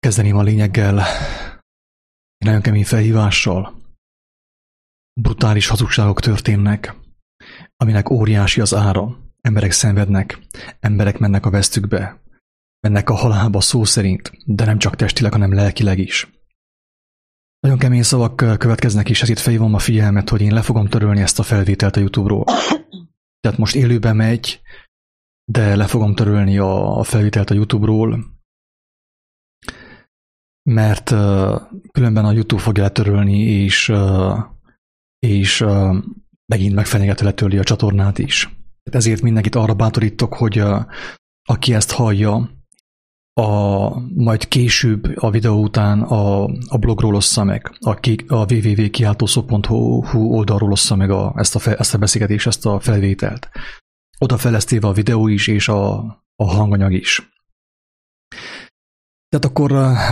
Kezdeném a lényeggel, egy nagyon kemény felhívással. Brutális hazugságok történnek, aminek óriási az ára. Emberek szenvednek, emberek mennek a vesztükbe, mennek a halálba szó szerint, de nem csak testileg, hanem lelkileg is. Nagyon kemény szavak következnek, és ezért felhívom a figyelmet, hogy én le fogom törölni ezt a felvételt a YouTube-ról. Tehát most élőben megy, de le fogom törölni a felvételt a YouTube-ról, mert különben a YouTube fogja letörölni, és megint megfenyegető letörli a csatornát is. Ezért mindenkit arra bátorítok, hogy aki ezt hallja, majd később a videó után a blogról ossza meg, a www.kiáltószó.hu oldalról ossza meg ezt a beszélgetést, ezt a felvételt. Oda fejlesztéve a videó is, és a hanganyag is. Tehát akkor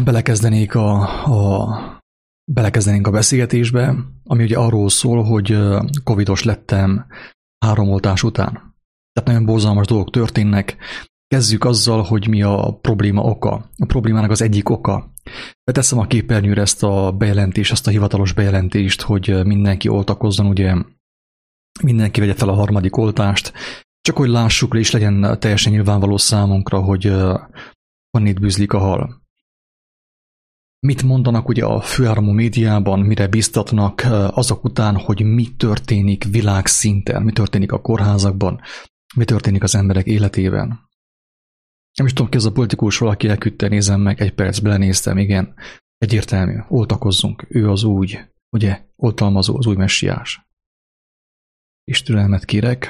belekezdenénk a beszélgetésbe, ami ugye arról szól, hogy covidos lettem 3 oltás után. Tehát nagyon borzalmas dolgok történnek. Kezdjük azzal, hogy mi a probléma oka. A problémának az egyik oka. Beteszem a képernyőre ezt a bejelentést, ezt a hivatalos bejelentést, hogy mindenki oltakozzon, ugye mindenki vegye fel a 3. oltást, csak hogy lássuk, és legyen teljesen nyilvánvaló számunkra, hogy honnét bűzlik a hal. Mit mondanak ugye a főáramú médiában, mire biztatnak azok után, hogy mi történik világszinten, mi történik a kórházakban, mi történik az emberek életében. Nem is tudom ki az a politikus, valaki elküldte, nézem meg, 1 perc belenéztem, igen, egyértelmű, oltakozzunk, ő az új, ugye, oltalmazó, az új messiás. És türelmet kérek.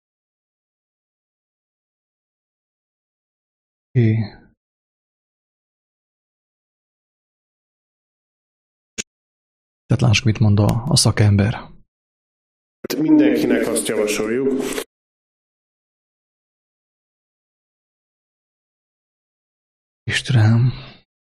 Tehát lássuk, mit mond a szakember. Mindenkinek azt javasoljuk, Istenem.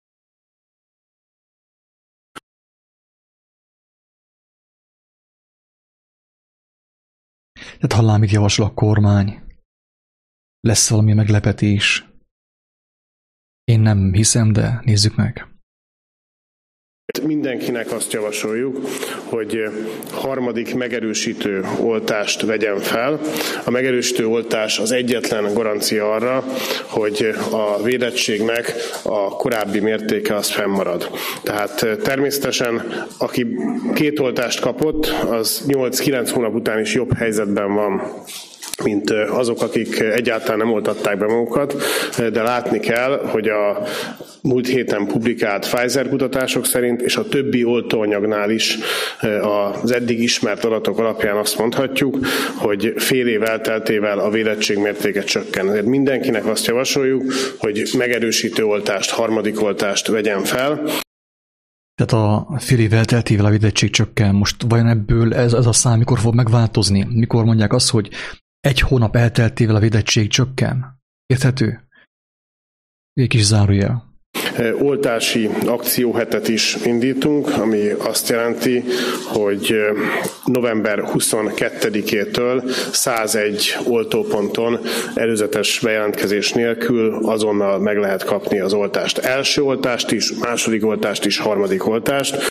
Tehát hallám, mit javasol a kormány. Lesz valami meglepetés. Én nem hiszem, de nézzük meg. mindenkinek azt javasoljuk, hogy 3. megerősítő oltást vegyen fel. A megerősítő oltás az egyetlen garancia arra, hogy a védettségnek a korábbi mértéke az fennmarad. Tehát természetesen, aki 2 oltást kapott, az 8-9 hónap után is jobb helyzetben van, mint azok, akik egyáltalán nem oltatták be magukat, de látni kell, hogy a múlt héten publikált Pfizer kutatások szerint, és a többi oltóanyagnál is az eddig ismert adatok alapján azt mondhatjuk, hogy fél év elteltével a védettség mértéke csökken. Ezért mindenkinek azt javasoljuk, hogy megerősítő oltást, 3. oltást vegyen fel. Tehát a fél év elteltével a védettség csökken. Most vajon ebből ez a szám mikor fog megváltozni? Mikor mondják azt, hogy 1 hónap elteltével a védettség csökken? Érthető? Egy kis zárójel. Oltási akcióhetet is indítunk, ami azt jelenti, hogy november 22-től 101 oltóponton előzetes bejelentkezés nélkül azonnal meg lehet kapni az oltást. Első oltást is, második oltást is, 3. oltást.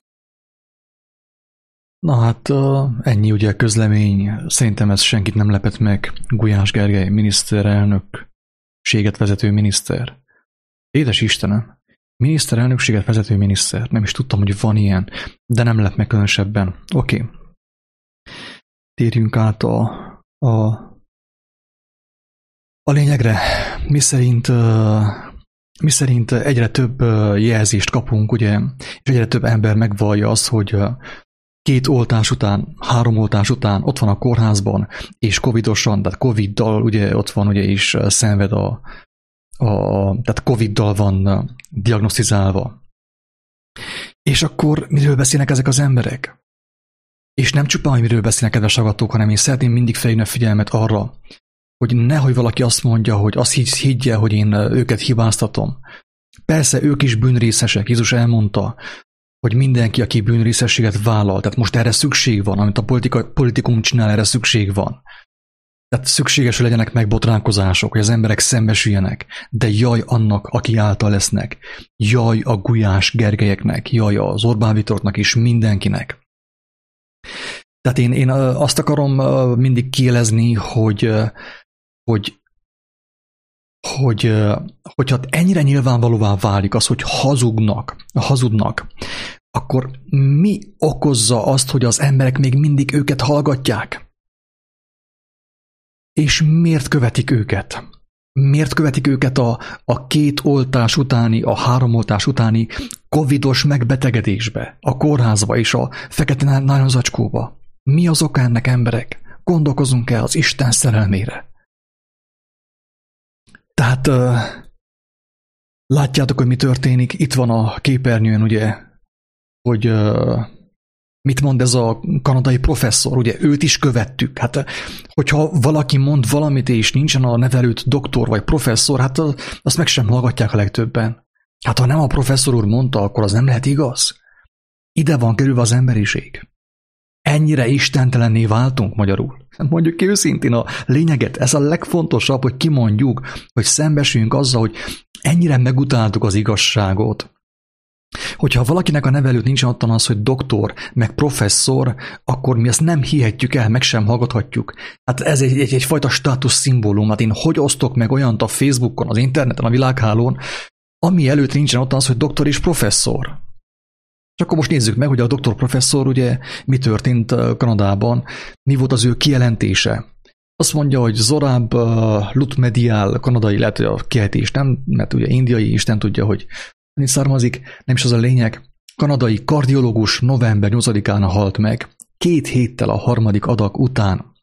Na hát ennyi ugye a közlemény. Szerintem ez senkit nem lepett meg. Gulyás Gergely miniszterelnökséget vezető miniszter. Édes Istenem! Miniszterelnökséget vezető miniszter. Nem is tudtam, hogy van ilyen, de nem lep meg különösebben. Oké. Térjünk át a lényegre. Mi szerint egyre több jelzést kapunk, ugye, és egyre több ember megvallja azt, hogy 2 oltás után, 3 oltás után ott van a kórházban, és covidosan, tehát coviddal ugye ott van, ugye is szenved tehát coviddal van diagnosztizálva. És akkor miről beszélnek ezek az emberek? És nem csupán, hogy miről beszélnek, kedves hallgatók, hanem én szeretném mindig felhívni a figyelmet arra, hogy nehogy valaki azt mondja, hogy azt higgye, hogy én őket hibáztatom. Persze, ők is bűnrészesek. Jézus elmondta, hogy mindenki, aki bűnrészességet vállal, tehát most erre szükség van, amit a politikum csinál, erre szükség van. Tehát szükséges, hogy legyenek megbotránkozások, hogy az emberek szembesüljenek, de jaj annak, aki által lesznek. Jaj a Gulyás Gergelyeknek, jaj az Orbán Viktornak is, mindenkinek. Tehát én azt akarom mindig kielezni, hogyha ennyire nyilvánvalóvá válik az, hogy hazudnak, akkor mi okozza azt, hogy az emberek még mindig őket hallgatják? És miért követik őket? Miért követik őket a 2 oltás utáni, a 3 oltás utáni covidos megbetegedésbe, a kórházba és a fekete nájlonzacskóba? Mi az oka ennek, emberek? Gondolkozunk el az Isten szerelmére. Tehát látjátok, hogy mi történik. Itt van a képernyőn, ugye, hogy mit mond ez a kanadai professzor, ugye őt is követtük. Hát, hogyha valaki mond valamit, és nincsen a nevelőt doktor vagy professzor, hát azt meg sem hallgatják a legtöbben. Hát, ha nem a professzor úr mondta, akkor az nem lehet igaz. Ide van kerülve az emberiség. Ennyire istentelenné váltunk magyarul. Mondjuk ki őszintén a lényeget, ez a legfontosabb, hogy kimondjuk, hogy szembesüljünk azzal, hogy ennyire megutáltuk az igazságot. Hogyha valakinek a nevelőt nincsen ottan az, hogy doktor, meg professzor, akkor mi ezt nem hihetjük el, meg sem hallgathatjuk. Hát ez egyfajta státuszszimbólum. Hát én hogy osztok meg olyant a Facebookon, az interneten, a világhálón, ami előtt nincsen ottan az, hogy doktor és professzor. És akkor most nézzük meg, hogy a doktor professzor, ugye, mi történt Kanadában, mi volt az ő kijelentése. Azt mondja, hogy Zorab Lutmedial, kanadai, lehet, hogy a kiejtés nem, mert ugye indiai, Isten tudja, hogy itt származik, nem is az a lényeg. Kanadai kardiológus november 8-án halt meg, 2 héttel a 3. adag után.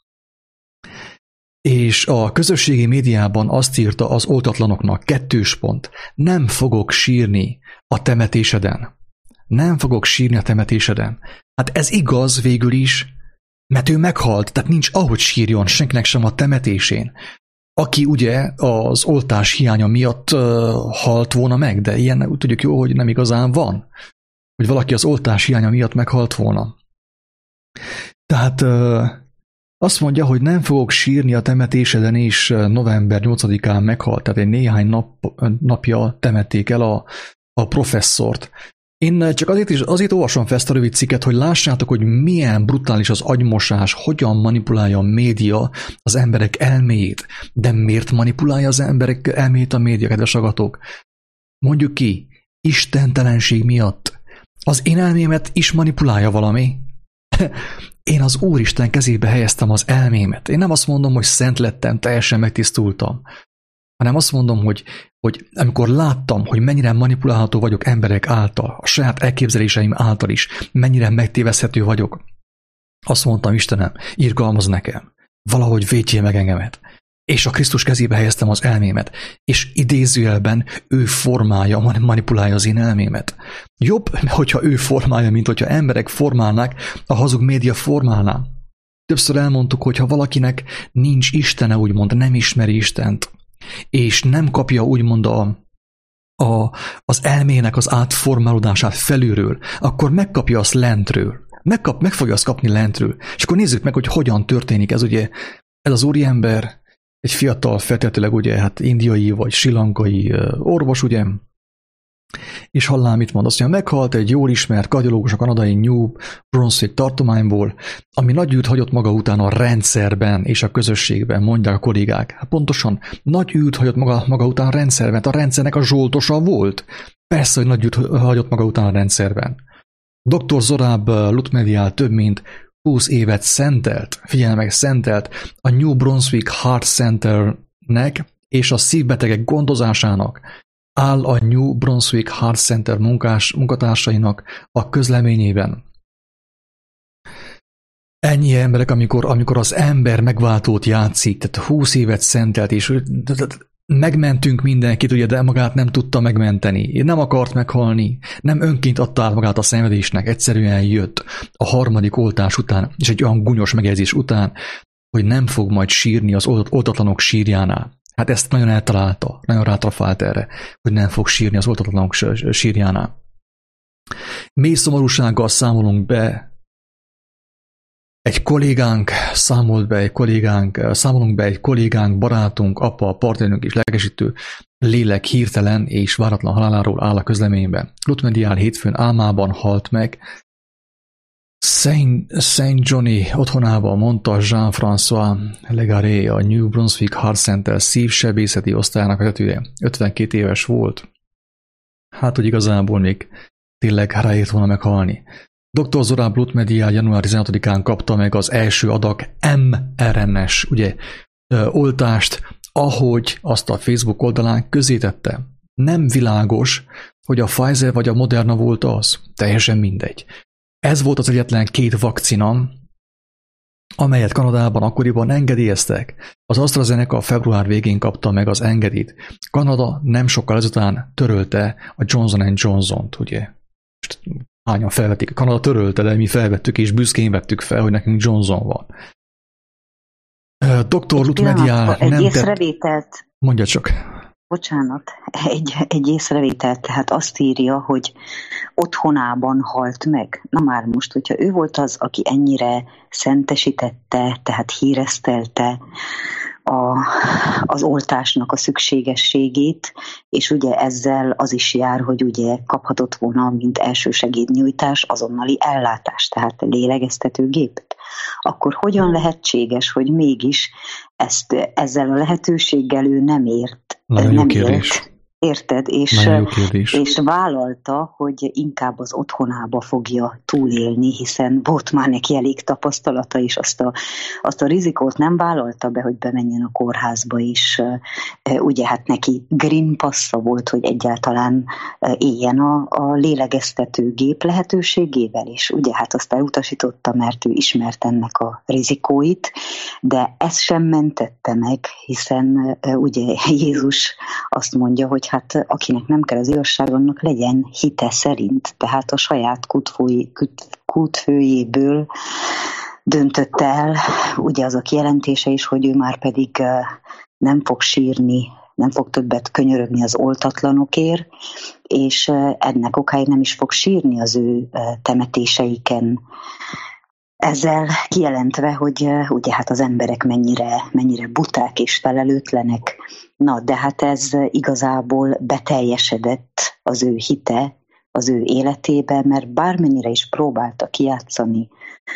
És a közösségi médiában azt írta az oltatlanoknak, 2. pont, nem fogok sírni a temetéseden. Nem fogok sírni a temetéseden. Hát ez igaz végül is, mert ő meghalt, tehát nincs ahogy sírjon senkinek sem a temetésén. Aki ugye az oltás hiánya miatt halt volna meg, de ilyen úgy tudjuk jó, hogy nem igazán van. Hogy valaki az oltás hiánya miatt meghalt volna. Tehát azt mondja, hogy nem fogok sírni a temetéseden, és november 8-án meghalt, tehát egy néhány napja temették el a professzort. Én csak azért olvasom fel ezt a rövid cikket, hogy lássátok, hogy milyen brutális az agymosás, hogyan manipulálja a média az emberek elméjét. De miért manipulálja az emberek elméjét a média, kedves hallgatók? Mondjuk ki, istentelenség miatt. Az én elmémet is manipulálja valami. Én az Úristen kezébe helyeztem az elmémet. Én nem azt mondom, hogy szent lettem, teljesen megtisztultam, hanem azt mondom, hogy amikor láttam, hogy mennyire manipulálható vagyok emberek által, a saját elképzeléseim által is, mennyire megtéveszthető vagyok, azt mondtam, Istenem, irgalmaz nekem, valahogy védjél meg engemet. És a Krisztus kezébe helyeztem az elmémet, és idézőjelben ő formálja, manipulálja az én elmémet. Jobb, hogyha ő formálja, mint hogyha emberek formálnák, a hazug média formálná. Többször elmondtuk, hogy ha valakinek nincs Istene, úgymond nem ismeri Istent, és nem kapja úgymond az elmének az átformálódását felülről, akkor megkapja azt lentről. Meg fogja azt kapni lentről. És akkor nézzük meg, hogy hogyan történik ez, ugye, ez az úriember, egy fiatal, feltétlenül ugye, hát indiai vagy srilankai orvos, ugye, és hallám, mit mond, azt mondja, meghalt egy jól ismert kardiológus a kanadai New Brunswick tartományból, ami nagy űrt hagyott maga után a rendszerben és a közösségben, mondják a kollégák. Hát pontosan, nagy űrt hagyott maga után a rendszerben, a rendszernek a zsoltosa volt. Persze, hogy nagy űrt hagyott maga után a rendszerben. Dr. Zorab Lutmedial több mint 20 évet szentelt, figyelj meg, szentelt a New Brunswick Heart Centernek és a szívbetegek gondozásának, áll a New Brunswick Heart Center munkatársainak a közleményében. Ennyi emberek, amikor az ember megváltót játszik, tehát 20 évet szentelt, és megmentünk mindenkit, ugye, de magát nem tudta megmenteni. Nem akart meghalni, nem önként adta át magát a szenvedésnek, egyszerűen jött a 3. oltás után, és egy olyan gúnyos megjegyzés után, hogy nem fog majd sírni az oltatlanok sírjánál. Hát ezt nagyon eltalálta, nagyon rátrafált erre, hogy nem fog sírni az oltatlanok sírjánál. Mély szomorúsággal számolunk be egy kollégánk számolunk be egy kollégánk, barátunk, apa, partnerünk és lelkesítő lélek hirtelen és váratlan haláláról áll a közleményben. Ruth Medial hétfőn álmában halt meg. Saint Johnny otthonában, mondta Jean-François Legaré, a New Brunswick Heart Center szívsebészeti osztályának vezetője. 52 éves volt. Hát, hogy igazából még tényleg ráért volna meghalni. Dr. Zora Ruth Medial január 16-án kapta meg az első adag mRNA-s oltást, ahogy azt a Facebook oldalán közétette. Nem világos, hogy a Pfizer vagy a Moderna volt az. Teljesen mindegy. Ez volt az egyetlen 2 vakcina, amelyet Kanadában akkoriban engedélyeztek. Az AstraZeneca február végén kapta meg az engedélyt. Kanada nem sokkal ezután törölte a Johnson & Johnson-t, ugye? Hányan felvették? Kanada törölte, de mi felvettük és büszkén vettük fel, hogy nekünk Johnson van. Dr. Ruth Medial nem észrevételt. Mondja csak. Bocsánat, egy észrevételt, tehát azt írja, hogy otthonában halt meg. Na már most, hogyha ő volt az, aki ennyire szentesítette, tehát híresztelte az oltásnak a szükségességét, és ugye ezzel az is jár, hogy ugye kaphatott volna, mint elsősegédnyújtás, azonnali ellátást, tehát lélegeztetőgépet. Akkor hogyan lehetséges, hogy mégis ezzel a lehetőséggel ő nem ért? Nagyon jó kérdés. Érted? És vállalta, hogy inkább az otthonába fogja túlélni, hiszen volt már neki elég tapasztalata, és azt a rizikót nem vállalta be, hogy bemenjen a kórházba is. Ugye hát neki green passza volt, hogy egyáltalán éljen a lélegeztetőgép lehetőségével, és ugye hát azt elutasította, mert ő ismert ennek a rizikóit, de ezt sem mentette meg, hiszen ugye Jézus azt mondja, hogy hát akinek nem kell az igazság, annak legyen hite szerint, tehát a saját kútfőjéből döntött el, ugye az a kijelentése is, hogy ő már pedig nem fog sírni, nem fog többet könyörögni az oltatlanokért, és ennek okáig nem is fog sírni az ő temetéseiken. Ezzel kijelentve, hogy ugye hát az emberek mennyire buták és felelőtlenek. Na, de hát ez igazából beteljesedett az ő hite, az ő életébe, mert bármennyire is próbálta kijátszani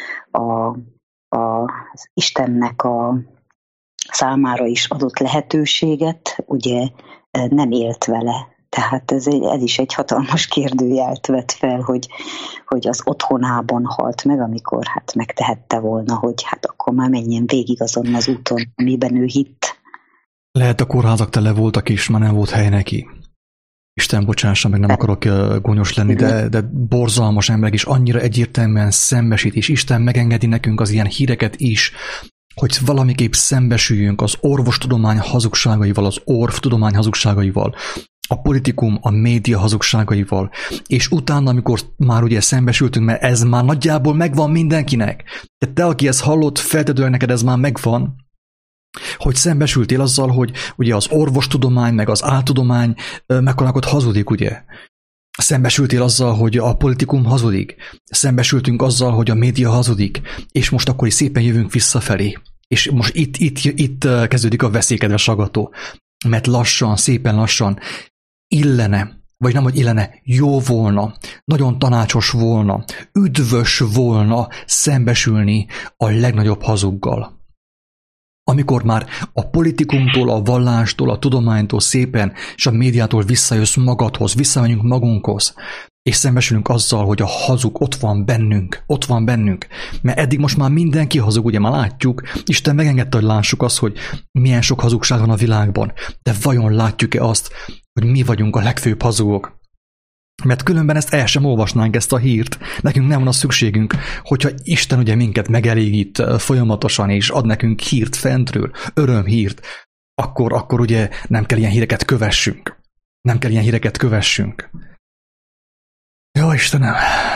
az Istennek a számára is adott lehetőséget, ugye nem élt vele. Tehát ez is egy hatalmas kérdőjelt vett fel, hogy az otthonában halt meg, amikor hát megtehette volna, hogy hát akkor már menjen végig azon az úton, amiben ő hitt. Lehet a kórházak tele voltak is, már nem volt hely neki. Isten bocsássa, meg nem akarok gúnyos lenni, de borzalmas emberek is annyira egyértelműen szembesít, és Isten megengedi nekünk az ilyen híreket is, hogy valamiképp szembesüljünk az orvostudomány hazugságaival, az orvtudomány hazugságaival, a politikum, a média hazugságaival, és utána, amikor már ugye szembesültünk, mert ez már nagyjából megvan mindenkinek, de te, aki ezt hallott, feltétlenül neked ez már megvan, hogy szembesültél azzal, hogy ugye az orvostudomány, meg az áltudomány megkonákot hazudik, ugye? Szembesültél azzal, hogy a politikum hazudik, szembesültünk azzal, hogy a média hazudik, és most akkor is szépen jövünk visszafelé. És most itt kezdődik a veszélykedves aggató, mert lassan, szépen lassan illene, vagy nem, hogy illene, jó volna, nagyon tanácsos volna, üdvös volna szembesülni a legnagyobb hazuggal. Amikor már a politikumtól, a vallástól, a tudománytól szépen, és a médiától visszajössz magadhoz, visszamegyünk magunkhoz, és szembesülünk azzal, hogy a hazug ott van bennünk, mert eddig most már mindenki hazug, ugye már látjuk, Isten megengedte, hogy lássuk azt, hogy milyen sok hazugság van a világban, de vajon látjuk-e azt, hogy mi vagyunk a legfőbb hazugok? Mert különben ezt el sem olvasnánk, ezt a hírt. Nekünk nem van a szükségünk, hogyha Isten ugye minket megelégít folyamatosan, és ad nekünk hírt fentről, örömhírt, akkor ugye nem kell ilyen híreket kövessünk. Jó Istenem!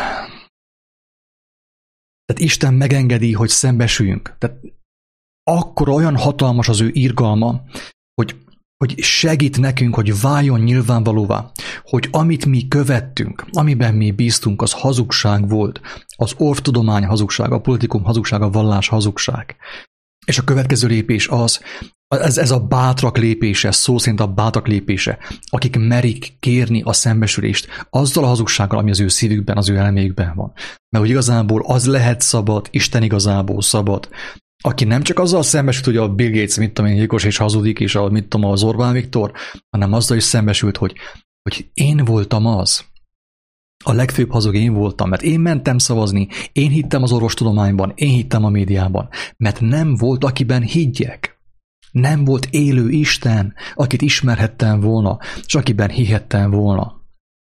Tehát Isten megengedi, hogy szembesüljünk. Tehát akkor olyan hatalmas az ő irgalma, hogy hogy segít nekünk, hogy váljon nyilvánvalóvá, hogy amit mi követtünk, amiben mi bíztunk, az hazugság volt. Az orvtudomány hazugság, a politikum hazugság, a vallás hazugság. És a következő lépés az, ez a bátrak lépése, szó szerint a bátrak lépése, akik merik kérni a szembesülést azzal a hazugsággal, ami az ő szívükben, az ő elméjükben van. Mert hogy igazából az lehet szabad, Isten igazából szabad, aki nem csak azzal szembesült, hogy a Bill Gates, mit tudom én, gyilkos és hazudik, és az Orbán Viktor, hanem azzal is szembesült, hogy én voltam az. A legfőbb hazug én voltam, mert én mentem szavazni, én hittem az orvostudományban, én hittem a médiában, mert nem volt, akiben higgyek. Nem volt élő Isten, akit ismerhettem volna, és akiben hihettem volna.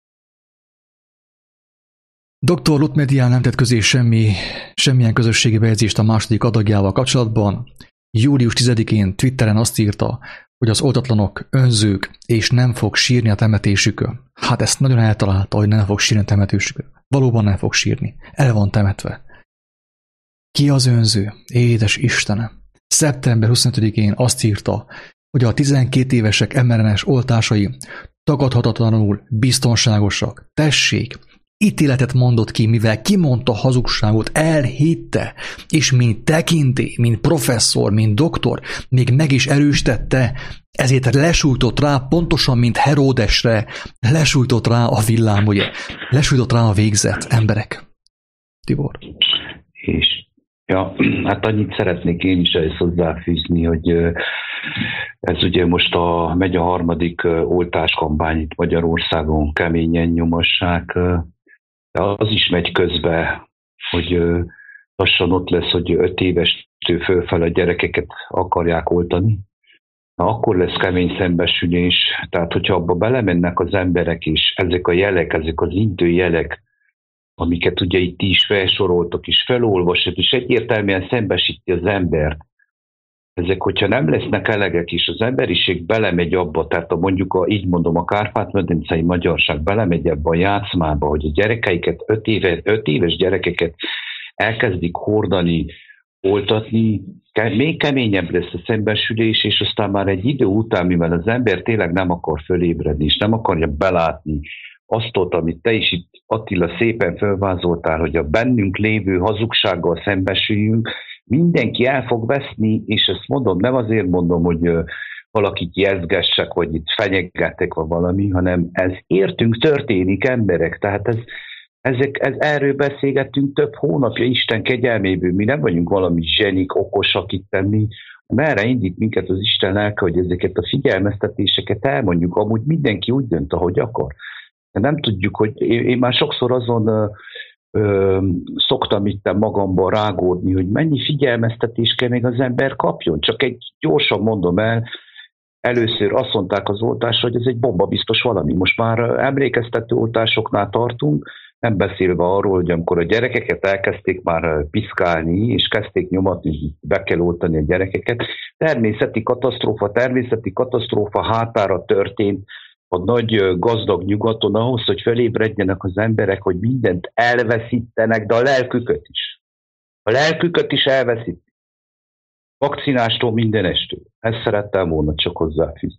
Dr. Lutmedián nem tett közé semmilyen közösségi bejegyzést a második adagjával kapcsolatban. Július 10-én Twitteren azt írta, hogy az oltatlanok önzők, és nem fog sírni a temetésükön. Hát ezt nagyon eltalálta, hogy nem fog sírni a temetésükön. Valóban nem fog sírni. El van temetve. Ki az önző? Édes Istenem! Szeptember 25-én azt írta, hogy a 12 évesek mRNA-s oltásai tagadhatatlanul biztonságosak. Tessék! Ítéletet mondott ki, mivel kimondta hazugságot, elhitte, és mint tekintély, mint professzor, mint doktor, még meg is erősítette, ezért lesújtott rá, pontosan mint Heródesre, lesújtott rá a villám, ugye? Lesújtott rá a végzett emberek. Tibor. És hát annyit szeretnék én is ezt hozzáfűzni, hogy ez ugye most megy a harmadik oltáskampány itt Magyarországon, keményen nyomassák, de az is megy közbe, hogy lassan ott lesz, hogy 5 évestől fölfele a gyerekeket akarják oltani. Na, akkor lesz kemény szembesülés, tehát hogyha abba belemennek az emberek is, ezek a jelek, ezek az intő jelek, amiket ugye itt is felsoroltak, és felolvasott, és egyértelműen szembesíti az embert. Ezek, hogyha nem lesznek elegek, és az emberiség belemegy abba, tehát így mondom, a Kárpát-medencei magyarság belemegy ebbe a játszmába, hogy a gyerekeiket, 5 éves gyerekeket elkezdik hordani, oltatni, még keményebb lesz a szembesülés, és aztán már egy idő után, mivel az ember tényleg nem akar fölébredni, és nem akarja belátni azt, amit te is itt, Attila, szépen felvázoltál, hogy a bennünk lévő hazugsággal szembesüljünk, mindenki el fog veszni, és ezt mondom, nem azért mondom, hogy valakit jezgessek, vagy itt fenyegettek, vagy valami, hanem ez értünk történik, emberek, tehát erről beszélgettünk több hónapja Isten kegyelméből, mi nem vagyunk valami zsenik, okosak itt tenni, merre indít minket az Isten lelke, hogy ezeket a figyelmeztetéseket elmondjuk, amúgy mindenki úgy dönt, ahogy akar. De nem tudjuk, hogy én már sokszor azon szoktam itt magamban rágódni, hogy mennyi figyelmeztetést kell még az ember kapjon. Csak gyorsan mondom el, először azt mondták az oltásra, hogy ez egy bombabiztos valami. Most már emlékeztető oltásoknál tartunk, nem beszélve arról, hogy amikor a gyerekeket elkezdték már piszkálni, és kezdték nyomatni, hogy be kell oltani a gyerekeket, természeti katasztrófa hátára történt a nagy gazdag nyugaton ahhoz, hogy felébredjenek az emberek, hogy mindent elveszítenek, de a lelküket is. A lelküket is elveszítik. Vakcinástól mindenestől. Ezt szerettem volna csak hozzáfűzni.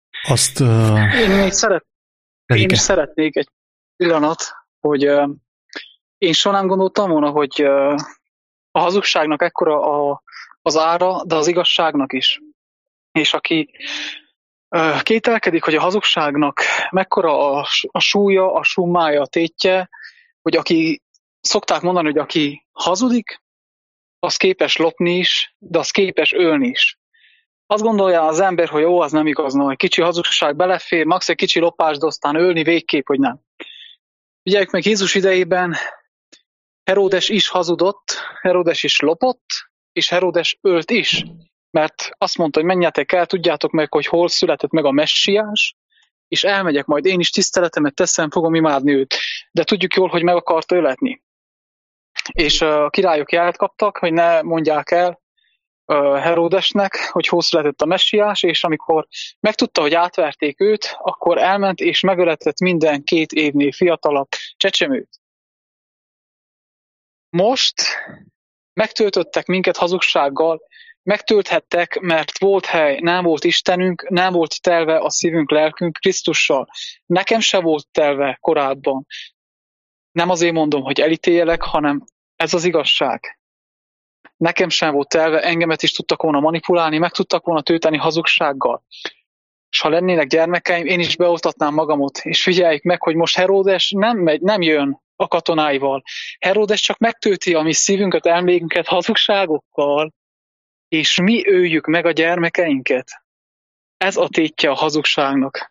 Én is szeretnék egy pillanat, hogy én soha nem gondoltam volna, hogy a hazugságnak ekkora az ára, de az igazságnak is. És aki kételkedik, hogy a hazugságnak mekkora a súlya, a summája, a tétje, hogy aki, szokták mondani, hogy aki hazudik, az képes lopni is, de az képes ölni is. Azt gondolja az ember, hogy az nem igaz, hogy kicsi hazugság belefér, max egy kicsi lopás, de aztán ölni végképp, hogy nem. Figyeljük meg, Jézus idejében Heródes is hazudott, Heródes is lopott, és Heródes ölt is. Mert azt mondta, hogy menjetek el, tudjátok meg, hogy hol született meg a messiás, és elmegyek, majd én is tiszteletemet teszem, fogom imádni őt. De tudjuk jól, hogy meg akart öletni. És a királyok jelet kaptak, hogy ne mondják el Heródesnek, hogy hol született a messiás, és amikor megtudta, hogy átverték őt, akkor elment és megöletett minden 2 évnél fiatalabb csecsemőt. Most megtöltöttek minket hazugsággal, megtölthettek, mert volt hely, nem volt Istenünk, nem volt telve a szívünk, lelkünk Krisztussal. Nekem se volt telve korábban. Nem azért mondom, hogy elítéljelek, hanem ez az igazság. Nekem sem volt telve, engemet is tudtak volna manipulálni, meg tudtak volna tölteni hazugsággal. És ha lennének gyermekeim, én is beoltatnám magamot, és figyeljük meg, hogy most Heródes nem jön a katonáival. Heródes csak megtölti a mi szívünket, elménket hazugságokkal, és mi öljük meg a gyermekeinket. Ez a tétje a hazugságnak.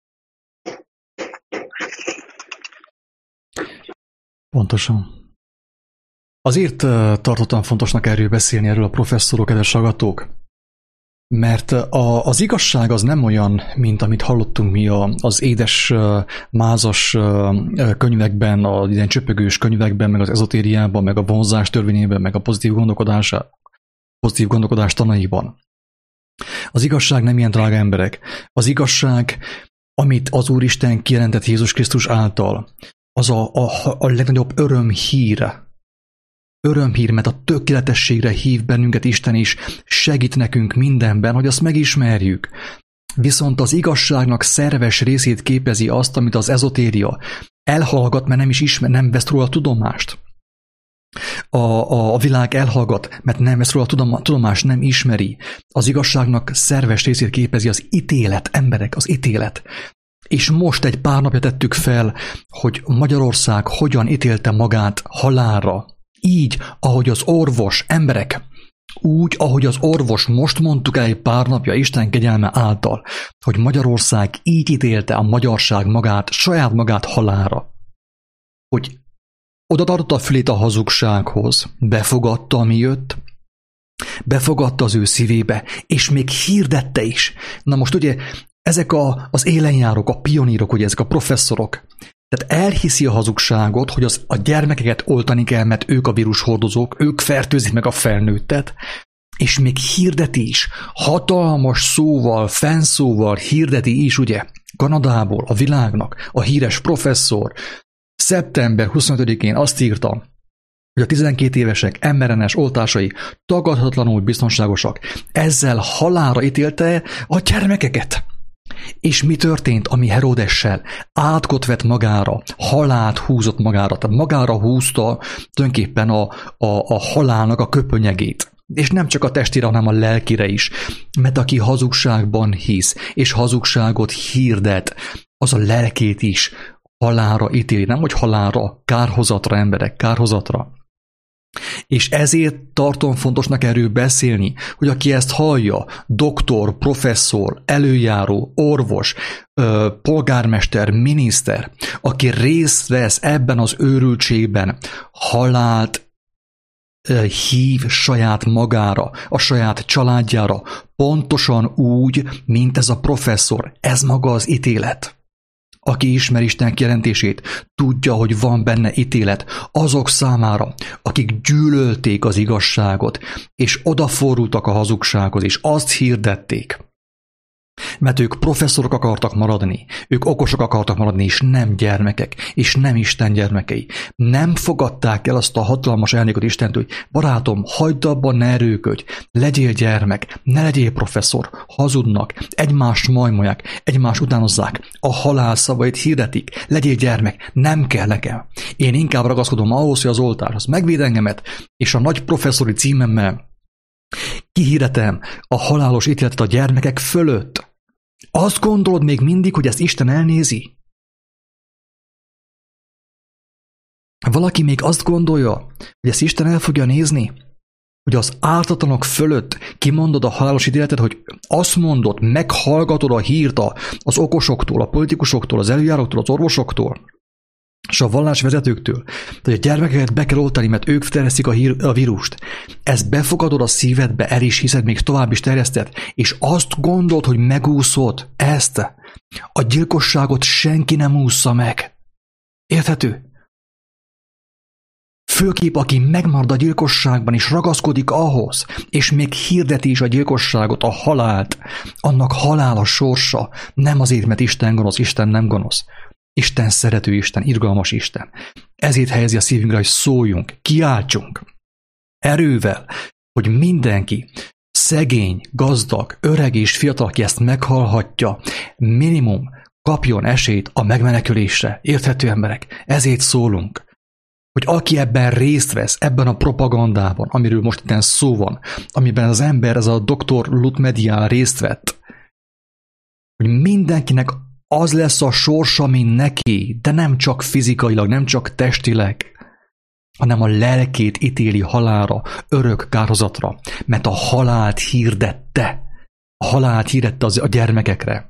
Pontosan. Azért tartottam fontosnak erről beszélni, erről a professzorok, kedves hallgatók, mert az igazság az nem olyan, mint amit hallottunk mi az édes, mázas könyvekben, az ilyen csöpögős könyvekben, meg az ezotériában, meg a vonzás törvényében, meg a pozitív gondolkodás tanaiban. Az igazság nem ilyen, drága emberek. Az igazság, amit az Úristen kijelentett Jézus Krisztus által, az a legnagyobb örömhír, mert a tökéletességre hív bennünket Isten is, segít nekünk mindenben, hogy azt megismerjük. Viszont az igazságnak szerves részét képezi azt, amit az elhallgat, mert nem is ismer, nem vesz róla tudomást. A világ elhallgat, mert nem vesz róla tudomást, nem ismeri. Az igazságnak szerves részét képezi az ítélet, emberek, az ítélet. És most egy pár napja tettük fel, hogy Magyarország hogyan ítélte magát halálra. Így, ahogy az orvos, emberek, úgy, ahogy az orvos, most mondtuk el egy pár napja Isten kegyelme által, hogy Magyarország így ítélte a magyarság magát, saját magát halálra. Hogy oda tartotta a fülét a hazugsághoz, befogadta, ami jött, befogadta az ő szívébe, és még hirdette is. Na most ugye ezek az élenjárók, a pionírok, ugye ezek a professzorok, tehát elhiszi a hazugságot, hogy a gyermekeket oltani kell, mert ők a vírushordozók, ők fertőzik meg a felnőttet, és még hirdeti is, hatalmas szóval, fennszóval hirdeti is, ugye, Kanadából, a világnak, a híres professzor, szeptember 25-én azt írta, hogy a 12 évesek mRNA-s oltásai tagadhatatlanul biztonságosak. Ezzel halálra ítélte a gyermekeket. És mi történt, ami Heródessel? Átkot vett magára, halált húzott magára, tehát magára húzta tulajdonképpen a halálnak a köpönyegét. És nem csak a testére, hanem a lelkire is. Mert aki hazugságban hisz, és hazugságot hirdet, az a lelkét is halálra ítéli, nem hogy halálra, kárhozatra, emberek, kárhozatra. És ezért tartom fontosnak erről beszélni, hogy aki ezt hallja, doktor, professzor, előjáró, orvos, polgármester, miniszter, aki részt vesz ebben az őrültségben, halált hív saját magára, a saját családjára, pontosan úgy, mint ez a professzor. Ez maga az ítélet. Aki ismer Isten kijelentését, tudja, hogy van benne ítélet azok számára, akik gyűlölték az igazságot, és odafordultak a hazugsághoz, és azt hirdették. Mert ők professzorok akartak maradni, ők okosok akartak maradni, és nem gyermekek, és nem Isten gyermekei. Nem fogadták el azt a hatalmas elnékot Istentől, hogy barátom, hagyd abban, ne erőködj, legyél gyermek, ne legyél professzor, hazudnak, egymást majmolják, egymást utánozzák, a halál szavait hirdetik, legyél gyermek, nem kell nekem. Én inkább ragaszkodom ahhoz, hogy az oltárhoz megvéd engemet, és a nagy professzori címemmel kihirdetem a halálos ítéletet a gyermekek fölött. Azt gondolod még mindig, hogy ezt Isten elnézi? Valaki még azt gondolja, hogy ezt Isten el fogja nézni? Hogy az ártatlanok fölött kimondod a halálos ítéletet, hogy azt mondod, meghallgatod a hírt az okosoktól, a politikusoktól, az előjáróktól, az orvosoktól, és a vallásvezetőktől, hogy a gyermekeket be kell oltani, mert ők terjesztik a vírust. Ezt befogadod a szívedbe, el is hiszed, még tovább is terjeszted, és azt gondolod, hogy megúszod ezt. A gyilkosságot senki nem ússza meg. Érthető? Főképp, aki megmarad a gyilkosságban, és ragaszkodik ahhoz, és még hirdeti is a gyilkosságot, a halált, annak halálos sorsa, nem azért, mert Isten gonosz, Isten nem gonosz. Isten szerető Isten, irgalmas Isten. Ezért helyezi a szívünkre, hogy szóljunk, kiáltsunk erővel, hogy mindenki szegény, gazdag, öreg és fiatal, aki ezt meghallhatja, minimum kapjon esélyt a megmenekülésre. Érthető emberek? Ezért szólunk. Hogy aki ebben részt vesz, ebben a propagandában, amiről most itt szó van, amiben az ember, ez a Dr. Lutmediál részt vett, hogy mindenkinek az lesz a sorsa, mint neki, de nem csak fizikailag, nem csak testileg, hanem a lelkét ítéli halálra, örök kárhozatra, mert a halált hirdette. A halált hirdette a gyermekekre.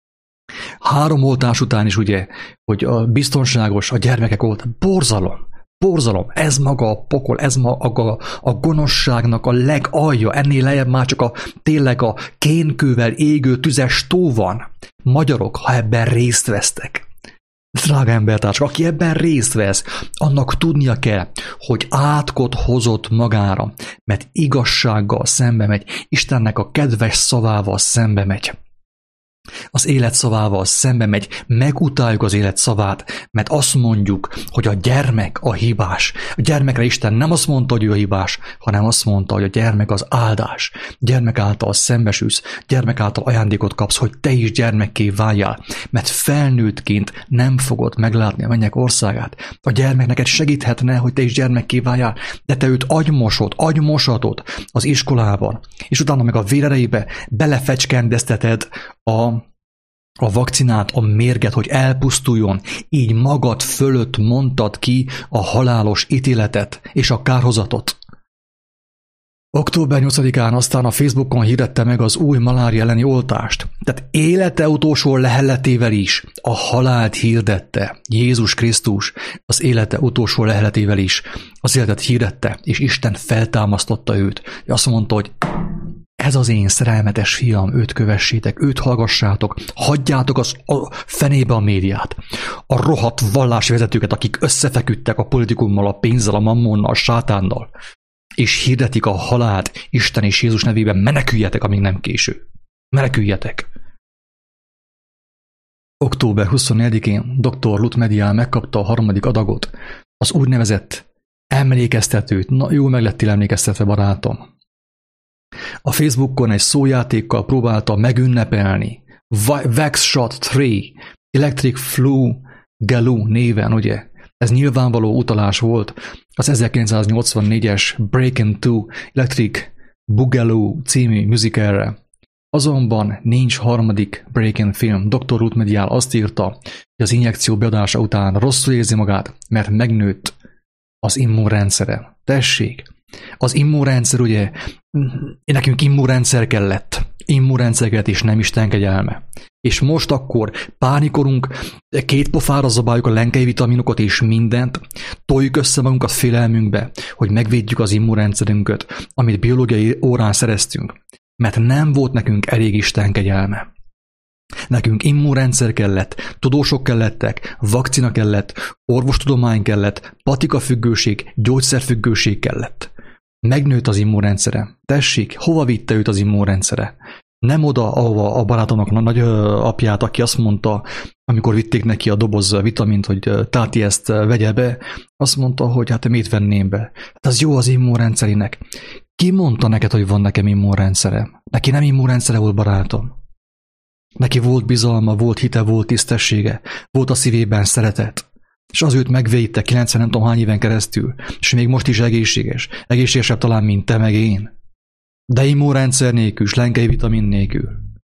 3 oltás után is ugye, hogy a biztonságos a gyermekek oltás. Borzalom, ez maga a pokol, ez maga a gonoszságnak a legalja, ennél lejjebb már csak tényleg a kénkővel égő tüzes tó van. Magyarok, ha ebben részt vesztek, drága embertársak, aki ebben részt vesz, annak tudnia kell, hogy átkot hozott magára, mert igazsággal szembe megy, Istennek a kedves szavával szembe megy. Az élet szavával szembe megy, megutáljuk az élet szavát, mert azt mondjuk, hogy a gyermek a hibás. A gyermekre Isten nem azt mondta, hogy ő a hibás, hanem azt mondta, hogy a gyermek az áldás. Gyermek által szembesülsz, gyermek által ajándékot kapsz, hogy te is gyermekké váljál, mert felnőttként nem fogod meglátni a mennyek országát. A gyermek neked segíthetne, hogy te is gyermekké váljál, de te őt agymosatod az iskolában, és utána meg a vérerejébe belefecskendezteted a vakcinát, a mérget, hogy elpusztuljon, így magad fölött mondtad ki a halálos ítéletet és a kárhozatot. Október 8-án aztán a Facebookon hirdette meg az új malária elleni oltást. Tehát élete utolsó leheletével is a halált hirdette. Jézus Krisztus az élete utolsó leheletével is az életet hirdette, és Isten feltámasztotta őt. Azt mondta, hogy ez az én szerelmetes fiam, őt kövessétek, őt hallgassátok, hagyjátok a fenébe a médiát. A rohadt vallásvezetőket, akik összefeküdtek a politikummal, a pénzzel, a mammonnal, a sátánnal, és hirdetik a halált Isten és Jézus nevében, meneküljetek, amíg nem késő. Meneküljetek! Október 24-én dr. Lutmediál megkapta a 3. adagot, az úgynevezett emlékeztetőt. Na, jó meg lettél emlékeztetve, barátom. A Facebookon egy szójátékkal próbálta megünnepelni Vaxshot 3, Electric Flu Galoo néven, ugye? Ez nyilvánvaló utalás volt az 1984-es Breakin' 2 Electric Boogaloo című musicalre. Azonban nincs 3. Breakin' film. Dr. Lutmediál azt írta, hogy az injekció beadása után rosszul érzi magát, mert megnőtt az immunrendszere. Tessék! Az immunrendszer, ugye, nekünk immunrendszer kellett és nem Isten kegyelme. És most akkor pánikolunk, 2 pofára zabáljuk a lenkei vitaminokat és mindent, toljuk össze magunkat félelmünkbe, hogy megvédjük az immunrendszerünket, amit biológiai órán szereztünk, mert nem volt nekünk elég Isten kegyelme. Nekünk immunrendszer kellett, tudósok kellettek, vakcina kellett, orvostudomány kellett, patikafüggőség, gyógyszerfüggőség kellett. Megnőtt az immunrendszere. Tessék, hova vitte őt az immunrendszere? Nem oda, ahova a barátomnak a nagyapját, aki azt mondta, amikor vitték neki a doboz vitamint, hogy táti ezt vegye be, azt mondta, hogy hát mit venném be. Hát az jó az immunrendszerének. Ki mondta neked, hogy van nekem immunrendszere? Neki nem immunrendszere volt, barátom. Neki volt bizalma, volt hite, volt tisztessége, volt a szívében szeretet. És az őt megvédte 90 nem tudom hány éven keresztül, és még most is egészséges. Egészségesebb talán, mint te meg én. De immunrendszer nélkül, lenkei vitamin nélkül.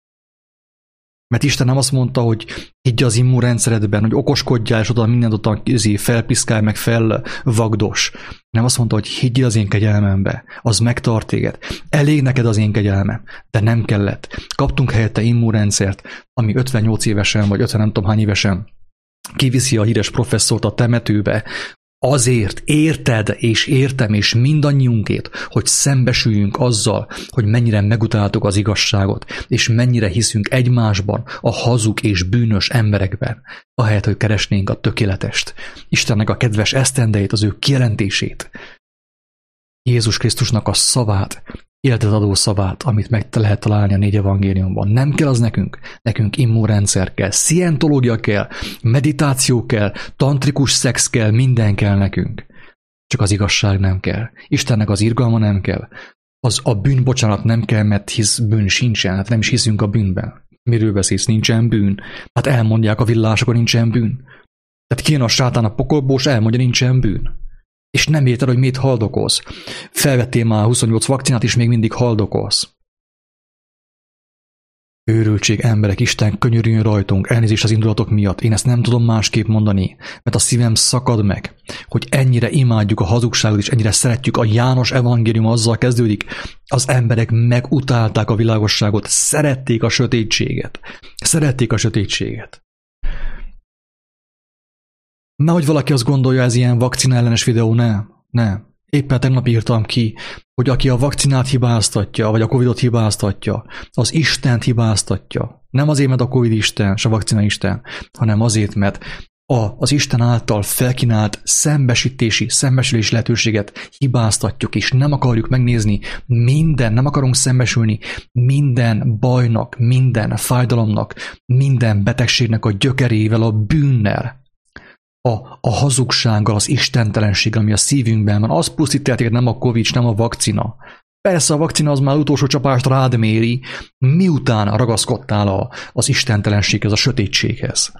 Mert Isten nem azt mondta, hogy higgy az immunrendszeredben, hogy okoskodjál, és oda mindent ott felpiszkálj, meg felvagdos. Nem azt mondta, hogy higgy az én kegyelmembe, az megtart téged. Elég neked az én kegyelmem, de nem kellett. Kaptunk helyette immunrendszert, ami 58 évesen, vagy 50 nem tudom hány évesen kiviszi a híres professzort a temetőbe, azért érted és értem és mindannyiunkét, hogy szembesüljünk azzal, hogy mennyire megutáltuk az igazságot, és mennyire hiszünk egymásban, a hazug és bűnös emberekben, ahelyett, hogy keresnénk a tökéletest. Istennek a kedves esztendeit, az ő kijelentését, Jézus Krisztusnak a szavát, életet adó szavát, amit meg lehet találni a 4 evangéliumban. Nem kell az nekünk immunrendszer kell, szientológia kell, meditáció kell, tantrikus szex kell, minden kell nekünk. Csak az igazság nem kell. Istennek az irgalma nem kell. Az a bűn, bocsánat, nem kell, mert hisz bűn sincsen, hát nem is hiszünk a bűnben. Miről beszélsz, nincsen bűn? Hát elmondják a villásokon, nincsen bűn. Tehát kijön a sátán a pokolból, és elmondja, nincsen bűn. És nem érted, hogy mit haldokolsz. Felvettél már 28 vakcinát, és még mindig haldokolsz. Őrültség, emberek, Isten könyörüljön rajtunk, elnézést az indulatok miatt. Én ezt nem tudom másképp mondani, mert a szívem szakad meg, hogy ennyire imádjuk a hazugságot, és ennyire szeretjük a János evangélium, azzal kezdődik. Az emberek megutálták a világosságot, szerették a sötétséget. Szerették a sötétséget. Nehogy valaki azt gondolja, ez ilyen vakcina ellenes videó, ne. Éppen tegnap írtam ki, hogy aki a vakcinát hibáztatja, vagy a Covidot hibáztatja, az Istent hibáztatja. Nem azért, mert a Covid Isten, s a vakcina Isten, hanem azért, mert az Isten által felkínált szembesülési lehetőséget hibáztatjuk, és nem akarjuk megnézni nem akarunk szembesülni minden bajnak, minden fájdalomnak, minden betegségnek a gyökerével, a bűnnel. A hazugsággal, az istentelenséggel, ami a szívünkben van, az pusztít el téged, nem a Covid, nem a vakcina. Persze a vakcina az már utolsó csapást rád méri, miután ragaszkodtál az istentelenséghez, a sötétséghez.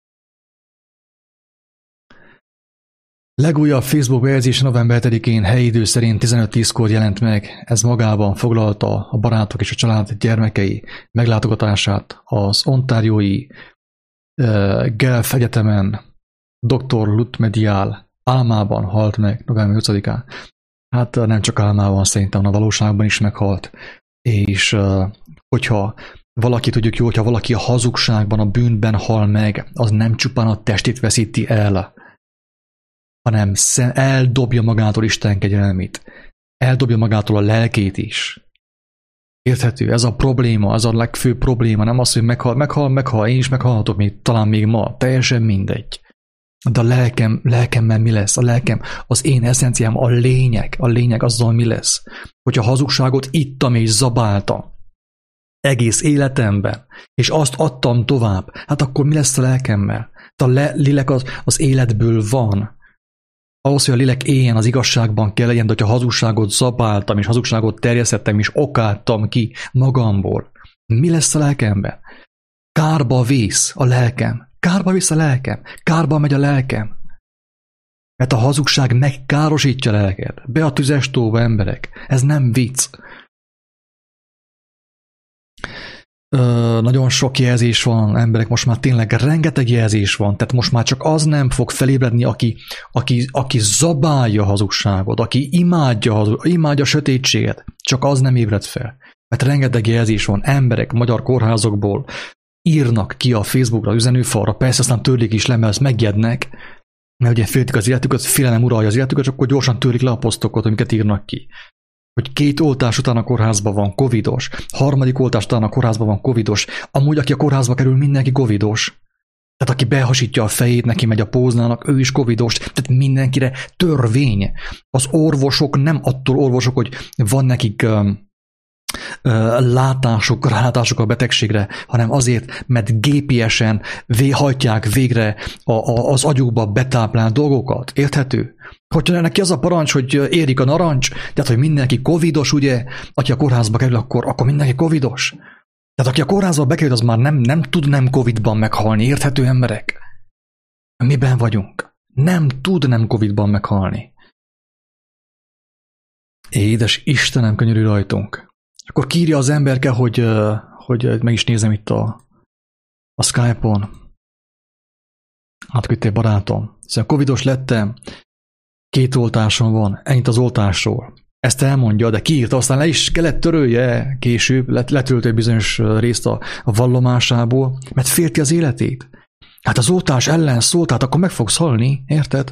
Legújabb Facebook bejegyzés november 7-én helyi idő szerint 15:10-kor jelent meg. Ez magában foglalta a barátok és a család gyermekei meglátogatását az ontariói Guelph Egyetemen. Dr. Lutmediál álmában halt meg november 8-án. Hát nem csak álmában, szerintem a valóságban is meghalt. És hogyha valaki, tudjuk jó, hogyha valaki a hazugságban, a bűnben hal meg, az nem csupán a testét veszíti el, hanem eldobja magától Isten kegyelmét. Eldobja magától a lelkét is. Érthető? Ez a probléma, ez a legfőbb probléma. Nem az, hogy meghal, én is meghalhatok még, talán még ma. Teljesen mindegy. De a lelkemmel mi lesz? A lelkem, az én eszenciám, a lényeg azzal mi lesz? Hogyha hazugságot ittam és zabáltam egész életemben, és azt adtam tovább, hát akkor mi lesz a lelkemmel? A lélek az életből van. Ahhoz, hogy a lélek éljen, az igazságban kell legyen, de hogyha hazugságot zabáltam, és hazugságot terjesztettem, és okáltam ki magamból, mi lesz a lelkemben? Kárba vész a lelkem. Kárba visz a lelkem, kárba megy a lelkem. Mert a hazugság megkárosítja a lelket. Be a tüzes tóba, emberek. Ez nem vicc. Nagyon sok jelzés van, emberek, most már tényleg rengeteg jelzés van, tehát most már csak az nem fog felébredni, aki zabálja a hazugságot, aki imádja a sötétséget, csak az nem ébred fel. Mert rengeteg jelzés van, emberek magyar kórházokból írnak ki a Facebookra, üzenőfalra, persze aztán törlik is le, mert ezt megjednek, mert ugye féltik az életüket, félelem uralja az életüket, és akkor gyorsan törik le a posztokat, amiket írnak ki. Hogy 2 oltás után a kórházban van covidos, 3. oltás után a kórházban van covidos, amúgy aki a kórházba kerül, mindenki covidos. Tehát aki behasítja a fejét, neki megy a póznának, ő is covidos, tehát mindenkire törvény. Az orvosok nem attól orvosok, hogy van nekik rálátások a betegségre, hanem azért, mert gépiesen hajtják végre az agyukba betáplált dolgokat. Érthető? Hogyha neki az a parancs, hogy érik a narancs, tehát, hogy mindenki covidos, ugye, aki a kórházba kerül, akkor mindenki covidos. Tehát aki a kórházba bekerül, az már nem tud nem covidban meghalni. Érthető, emberek? Miben vagyunk? Nem tud nem covidban meghalni. Édes Istenem, könyörű rajtunk. Akkor kírja az emberke, hogy meg is nézem itt a Skype-on. Átküldtél barátom. Szóval covidos lettem, 2 oltásom van, ennyit az oltásról. Ezt elmondja, de kiírta, aztán le is kellett törölje később, letörölte bizonyos részt a vallomásából, mert félti az életét. Hát az oltás ellen szólt, hát akkor meg fogsz halni, érted?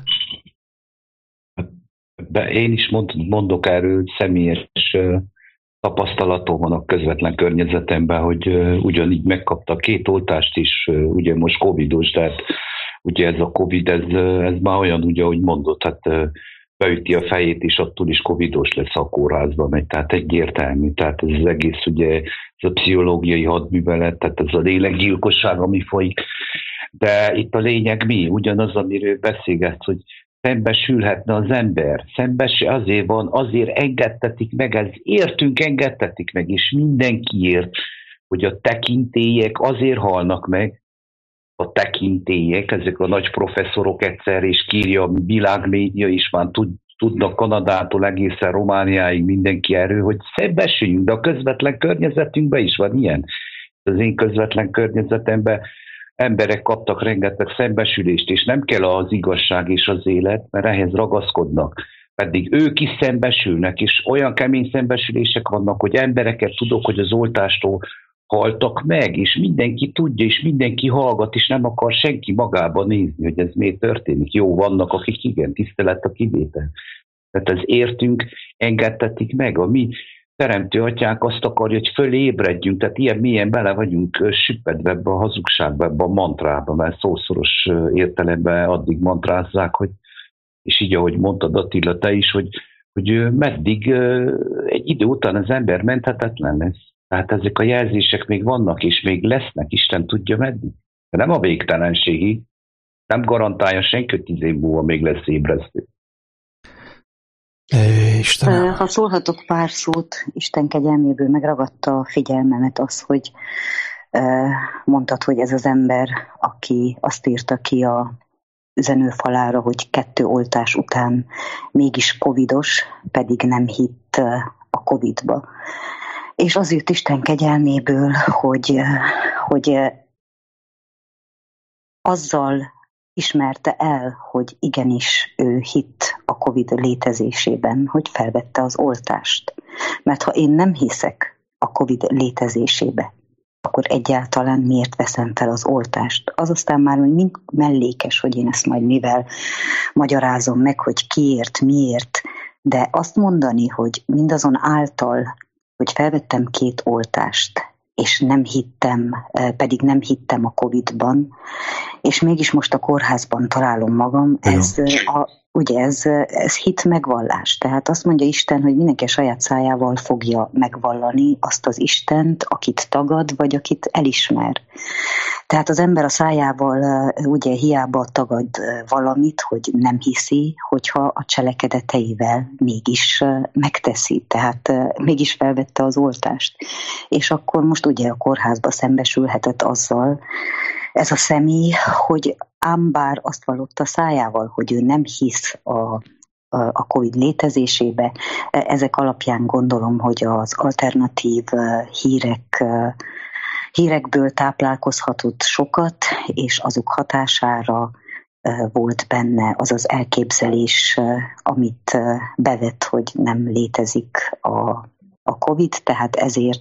De én is mondok erről személyes tapasztalatom van a közvetlen környezetemben, hogy ugyanígy megkapta 2 oltást is, ugye most covidos, tehát ugye ez a covid, ez már olyan, ugye, ahogy mondott, hát beüti a fejét, és attól is covidos lesz a kórházban megy, tehát egyértelmű, tehát ez az egész, ugye, ez a pszichológiai hadművelet, tehát ez a lélekgyilkosság, ami folyik, de itt a lényeg mi? Ugyanaz, amiről beszélgetsz, hogy szembesülhetne az ember. Azért engedtetik meg, ez értünk engedtetik meg, és mindenkiért, hogy a tekintélyek azért halnak meg, a tekintélyek, ezek a nagy professzorok egyszer, és kírja a világmédia is, már tudnak Kanadától egészen Romániáig mindenki erről, hogy szembesüljünk, de a közvetlen környezetünkben is van ilyen. Az én közvetlen környezetemben emberek kaptak rengeteg szembesülést, és nem kell az igazság és az élet, mert ehhez ragaszkodnak. Pedig ők is szembesülnek, és olyan kemény szembesülések vannak, hogy embereket tudok, hogy az oltástól haltak meg, és mindenki tudja, és mindenki hallgat, és nem akar senki magába nézni, hogy ez miért történik. Jó, vannak, akik igen, tisztelet a kivétel. Tehát ez értünk engedtetik meg. A mi teremtő atyánk azt akarja, hogy fölé ébredjünk, tehát ilyen mélyen bele vagyunk süppedve ebbe a hazugságba, ebbe a mantrába, mert szószoros értelemben addig mantrázzák, hogy, és így, ahogy mondtad Attila, te is, hogy meddig egy idő után az ember menthetetlen lesz. Tehát ezek a jelzések még vannak, és még lesznek, Isten tudja meddig. De nem a végtelenségig, nem garantálja senki, hogy 10 év múlva még lesz ébresztő. Ha szólhatok pár szót, Isten kegyelméből megragadta a figyelmemet az, hogy mondtad, hogy ez az ember, aki azt írta ki a üzenőfalára, hogy 2 oltás után mégis covidos, pedig nem hitt a covidba. És az jött Isten kegyelméből, hogy azzal ismerte el, hogy igenis ő hitt a Covid létezésében, hogy felvette az oltást. Mert ha én nem hiszek a Covid létezésébe, akkor egyáltalán miért veszem fel az oltást? Az aztán már mind mellékes, hogy én ezt majd mivel magyarázom meg, hogy kiért, miért, de azt mondani, hogy mindazon által, hogy felvettem 2 oltást, és nem hittem, pedig nem hittem a Covid-ban, és mégis most a kórházban találom magam, ez hit megvallás. Tehát azt mondja Isten, hogy mindenki a saját szájával fogja megvallani azt az Istent, akit tagad, vagy akit elismer. Tehát az ember a szájával ugye hiába tagad valamit, hogy nem hiszi, hogyha a cselekedeteivel mégis megteszi, tehát mégis felvette az oltást. És akkor most ugye a kórházba szembesülhetett azzal ez a személy, hogy ám bár azt vallotta szájával, hogy ő nem hisz a Covid létezésébe, ezek alapján gondolom, hogy az alternatív hírekből táplálkozhatott sokat, és azok hatására volt benne az az elképzelés, amit bevett, hogy nem létezik a Covid, tehát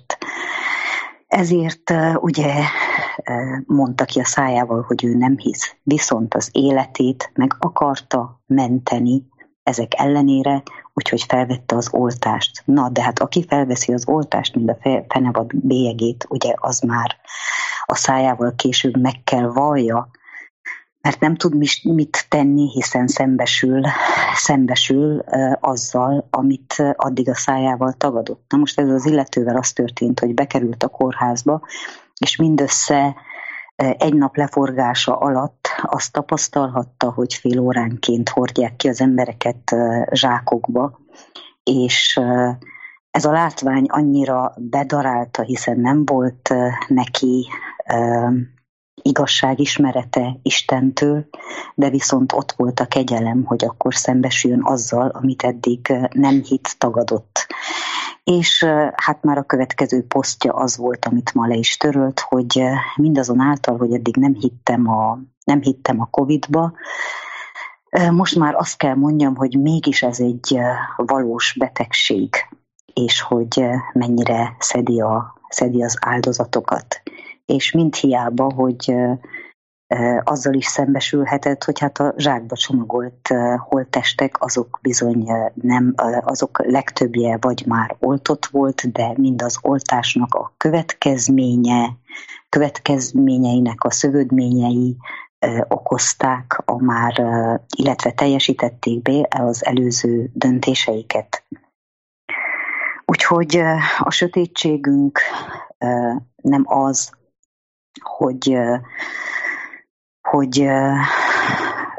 ezért ugye mondta ki a szájával, hogy ő nem hisz, viszont az életét meg akarta menteni ezek ellenére, úgyhogy felvette az oltást. Na, de hát aki felveszi az oltást, mint a fenevad bélyegét, ugye az már a szájával később meg kell vallja, mert nem tud mit tenni, hiszen szembesül azzal, amit addig a szájával tagadott. Na most ez az illetővel az történt, hogy bekerült a kórházba, és mindössze 1 nap leforgása alatt azt tapasztalhatta, hogy fél óránként hordják ki az embereket zsákokba, és ez a látvány annyira bedarálta, hiszen nem volt neki igazságismerete Istentől, de viszont ott volt a kegyelem, hogy akkor szembesüljön azzal, amit eddig nem hitt, tagadott. És hát már a következő posztja az volt, amit ma le is törölt, hogy mindazonáltal, hogy eddig nem hittem a Covid-ba, most már azt kell mondjam, hogy mégis ez egy valós betegség, és hogy mennyire szedi az áldozatokat. És mind hiába, hogy azzal is szembesülhetett, hogy hát a zsákba csomagolt holttestek, azok bizony nem, azok legtöbbje vagy már oltott volt, de mind az oltásnak a következményeinek a szövődményei okozták illetve teljesítették be az előző döntéseiket. Úgyhogy a sötétségünk nem az, hogy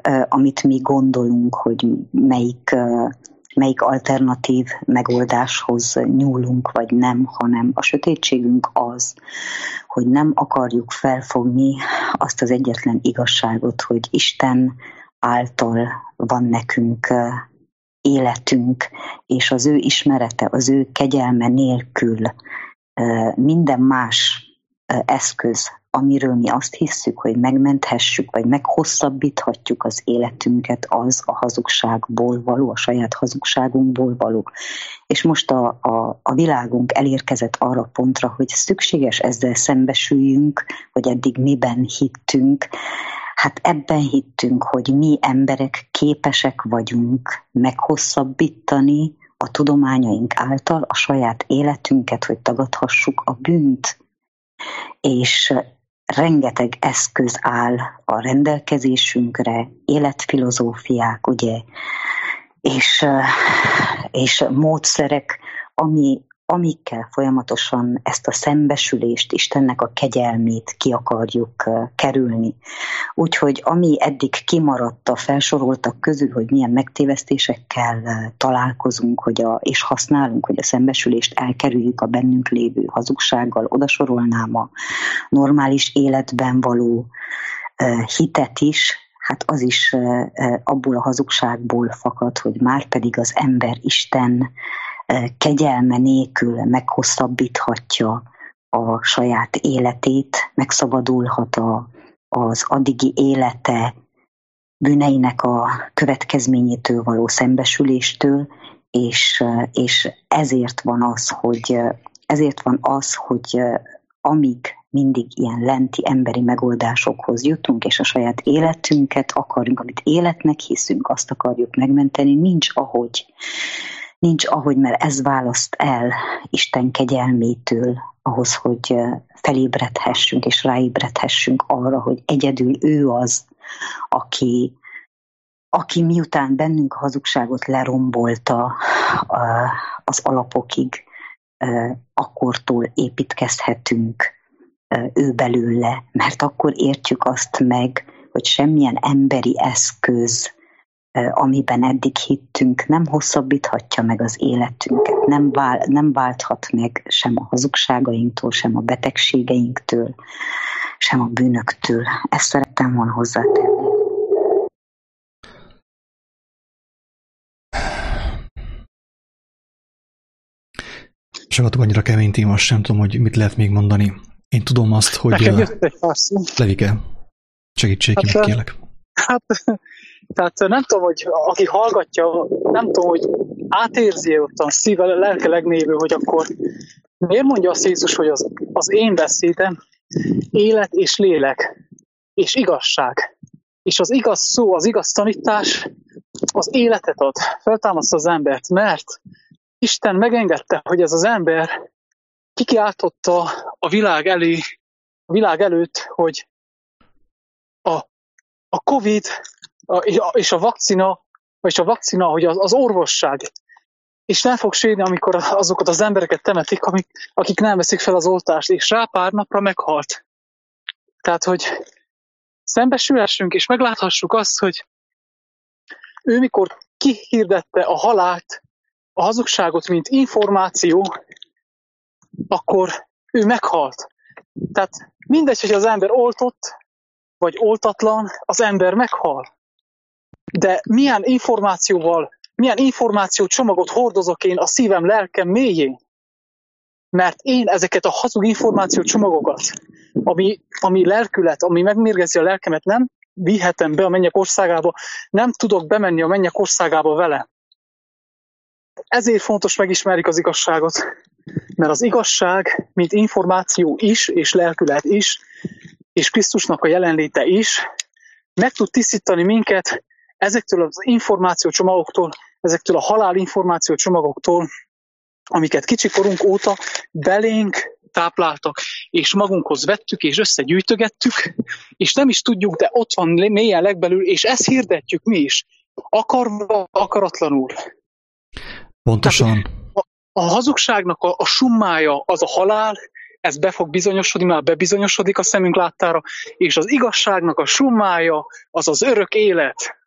amit mi gondolunk, hogy melyik alternatív megoldáshoz nyúlunk, vagy nem, hanem a sötétségünk az, hogy nem akarjuk felfogni azt az egyetlen igazságot, hogy Isten által van nekünk életünk, és az ő ismerete, az ő kegyelme nélkül minden más eszköz, amiről mi azt hisszük, hogy megmenthessük, vagy meghosszabbíthatjuk az életünket, az a hazugságból való, a saját hazugságunkból való. És most a világunk elérkezett arra a pontra, hogy szükséges ezzel szembesüljünk, hogy eddig miben hittünk. Hát ebben hittünk, hogy mi emberek képesek vagyunk meghosszabbítani a tudományaink által a saját életünket, hogy tagadhassuk a bűnt. És rengeteg eszköz áll a rendelkezésünkre, életfilozófiák, ugye, és módszerek, amikkel folyamatosan ezt a szembesülést, Istennek a kegyelmét ki akarjuk kerülni. Úgyhogy ami eddig kimaradt a felsoroltak közül, hogy milyen megtévesztésekkel találkozunk, és használunk, hogy a szembesülést elkerüljük a bennünk lévő hazugsággal, odasorolnám a normális életben való hitet is, hát az is abból a hazugságból fakad, hogy már pedig az ember Isten kegyelme nélkül meghosszabbíthatja a saját életét, megszabadulhat az addigi élete bűneinek a következményétől való szembesüléstől, és ezért van az, hogy amíg mindig ilyen lenti emberi megoldásokhoz jutunk, és a saját életünket akarunk, amit életnek hiszünk, azt akarjuk megmenteni, nincs ahogy, mert ez választ el Isten kegyelmétől ahhoz, hogy felébredhessünk és ráébredhessünk arra, hogy egyedül ő az, aki miután bennünk a hazugságot lerombolta az alapokig, akkortól építkezhetünk ő belőle, mert akkor értjük azt meg, hogy semmilyen emberi eszköz, amiben eddig hittünk, nem hosszabbíthatja meg az életünket, nem válthat meg sem a hazugságainktól, sem a betegségeinktől, sem a bűnöktől. Ezt szerettem volna hozzátenni. Sokat annyira kemény téma, sem tudom, hogy mit lehet még mondani. Én tudom azt, hogy... Nekem jött egy pár szó. Levike, segítsék ki, kérlek. Tehát nem tudom, hogy aki hallgatja, nem tudom, hogy átérzi ott a szíve, lelke legmélyéből, hogy akkor miért mondja azt Jézus, hogy az én beszédem élet és lélek és igazság. És az igaz szó, az igaz tanítás az életet ad, feltámasztja az embert, mert Isten megengedte, hogy ez az ember kikiáltotta a világ előtt, hogy a Covid és a vakcina, hogy az orvosság, és nem fog sérni, amikor azokat az embereket temetik, akik nem veszik fel az oltást, és rá pár napra meghalt. Tehát, hogy szembesülhessünk, és megláthassuk azt, hogy ő mikor kihirdette a halált, a hazugságot, mint információ, akkor ő meghalt. Tehát mindegy, hogy az ember oltott, vagy oltatlan, az ember meghal. De milyen információcsomagot hordozok én a szívem, lelkem mélyén? Mert én ezeket a hazug információcsomagokat, ami lelkület, ami megmérgezi a lelkemet, nem vihetem be a mennyek országába, nem tudok bemenni a mennyek országába vele. Ezért fontos megismerjük az igazságot, mert az igazság, mint információ is, és lelkület is, és Krisztusnak a jelenléte is, meg tud tisztítani minket ezektől az információcsomagoktól, ezektől a halál információcsomagoktól, amiket kicsikorunk óta belénk tápláltak, és magunkhoz vettük, és összegyűjtögettük, és nem is tudjuk, de ott van mélyen legbelül, és ezt hirdetjük mi is, akarva, akaratlanul. Pontosan. A hazugságnak a summája az a halál, ez be fog bizonyosodni, már bebizonyosodik a szemünk láttára, és az igazságnak a summája az az örök élet.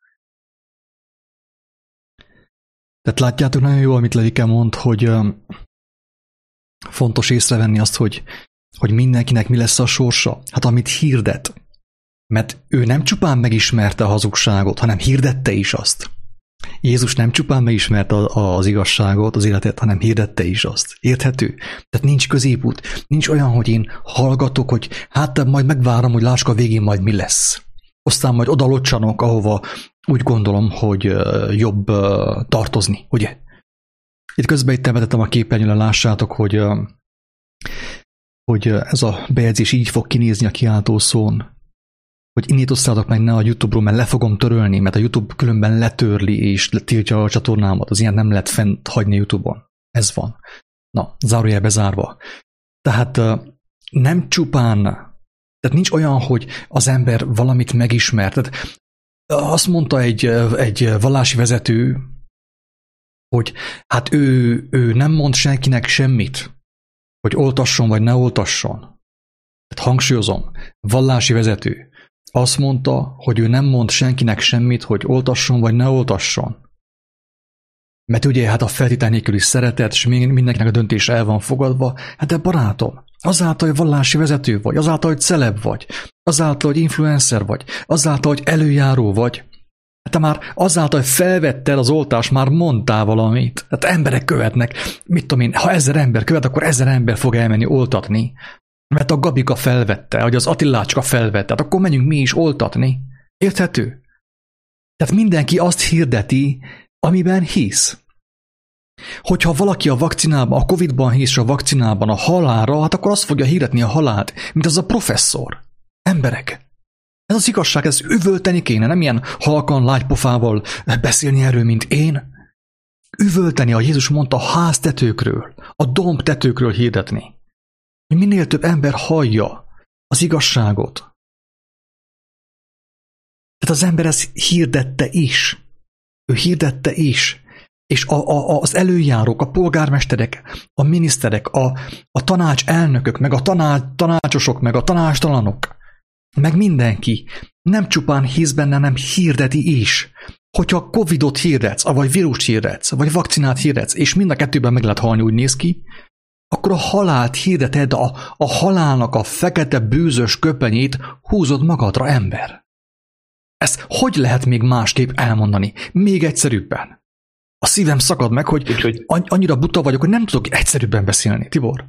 Tehát látjátok nagyon jól, amit Levike mond, hogy fontos észrevenni azt, hogy mindenkinek mi lesz a sorsa. Hát amit hirdet. Mert ő nem csupán megismerte a hazugságot, hanem hirdette is azt. Jézus nem csupán megismerte az igazságot, az életet, hanem hirdette is azt. Érthető? Tehát nincs középút. Nincs olyan, hogy én hallgatok, hogy hát majd megvárom, hogy lássuk a végén majd mi lesz. Aztán majd oda locsanok, ahova úgy gondolom, hogy jobb tartozni, ugye? Itt közben itt vetettem a képernyőre, lássátok, hogy ez a bejegyzés így fog kinézni a kiáltószón, hogy innét osszátok meg ne a YouTube-ról, mert le fogom törölni, mert a YouTube különben letörli és tiltja a csatornámat. Az ilyen nem lehet fent hagyni YouTube-on. Ez van. Na, zárójel bezárva. Tehát nem csupán, tehát nincs olyan, hogy az ember valamit megismer. Tehát azt mondta egy vallási vezető, hogy hát ő nem mond senkinek semmit, hogy oltasson vagy ne oltasson. Tehát hangsúlyozom, vallási vezető azt mondta, hogy ő nem mond senkinek semmit, hogy oltasson vagy ne oltasson. Mert ugye hát a feltétel nélküli szeretet, és mindenkinek a döntése el van fogadva, hát de barátom, azáltal, hogy vallási vezető vagy, azáltal, hogy celeb vagy, azáltal, hogy influencer vagy, azáltal, hogy előjáró vagy, te már azáltal, hogy felvetted az oltást, már mondtál valamit. Hát emberek követnek, mit tudom én, ha 1000 ember követ, akkor 1000 ember fog elmenni oltatni. Mert a Gabika felvette, vagy az Attilácska felvette, hát akkor menjünk mi is oltatni. Érthető? Tehát mindenki azt hirdeti, amiben hisz. Hogyha valaki a vakcinában, a Covid-ban hisz, a vakcinában, a halálra, hát akkor azt fogja hirdetni a halált, mint az a professzor. Emberek. Ez az igazság, ez üvölteni kéne, nem ilyen halkan, lágypofával beszélni erről, mint én. Üvölteni, a Jézus mondta, a háztetőkről, a domb tetőkről hirdetni. Hogy minél több ember hallja az igazságot. Tehát az ember ezt hirdette is. Ő hirdette is. És az előjárók, a polgármesterek, a miniszterek, a tanácselnökök, meg a tanácsosok, meg a tanácstalanok, meg mindenki nem csupán hisz benne, hanem hirdeti is. Hogyha Covidot hirdetsz, vagy vírust hirdetsz, vagy vakcinát hirdetsz, és mind a kettőben meg lehet halni, úgy néz ki, akkor a halált hirdeted, a halálnak a fekete bűzös köpenyét húzod magadra, ember. Ezt hogy lehet még másképp elmondani? Még egyszerűbben. A szívem szakad meg, hogy annyira buta vagyok, hogy nem tudok egyszerűbben beszélni. Tibor?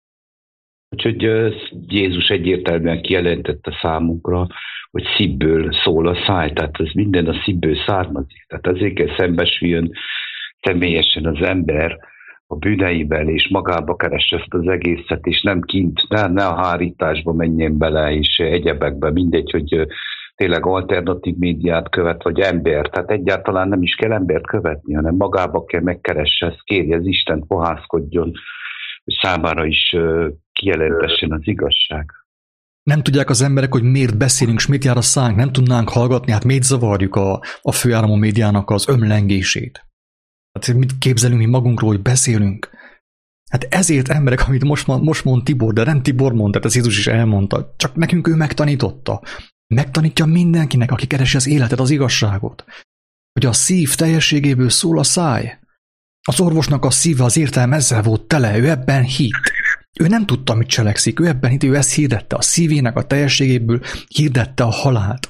Úgyhogy Jézus egyértelműen kijelentette számunkra, hogy szívből szól a száj, tehát ez minden a szívből származik. Tehát azért kell szembesüljön személyesen az ember a bűneivel, és magába keresse ezt az egészet, és nem kint, ne a hárításba menjen bele, és egyebekbe, mindegy, hogy tényleg alternatív médiát követ, vagy embert. Tehát egyáltalán nem is kell embert követni, hanem magába kell megkeresse, ezt kérje az Istent, fohászkodjon, hogy számára is kijelentessen az igazság. Nem tudják az emberek, hogy miért beszélünk, és miért jár a szánk, nem tudnánk hallgatni, hát miért zavarjuk a főáramú médiának az ömlengését. Hát mit képzelünk mi magunkról, hogy beszélünk? Hát ezért emberek, amit most mond Tibor, de nem Tibor mondta, tehát ez Jézus is elmondta, csak nekünk ő megtanította. Megtanítja mindenkinek, aki keresi az életet, az igazságot, hogy a szív teljességéből szól a száj. Az orvosnak a szíve, az értelme ezzel volt tele, ő ebben hitt. Ő nem tudta, mit cselekszik, ő ebben hitt, ő ezt hirdette, a szívének a teljességéből hirdette a halált.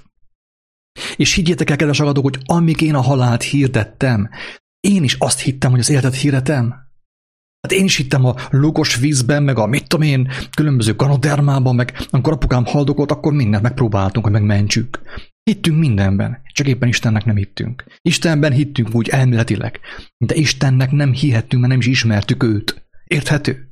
És higgyétek el, kedves hallgatók, hogy amíg én a halált hirdettem, én is azt hittem, hogy az életet hirdetem. Hát én is hittem a lúgos vízben, meg a mit tudom én, különböző ganodermában, meg amikor apukám haldokolt, akkor mindent megpróbáltunk, hogy megmentsük. Hittünk mindenben, csak éppen Istennek nem hittünk. Istenben hittünk úgy elméletileg, de Istennek nem hihettünk, mert nem is ismertük őt. Érthető?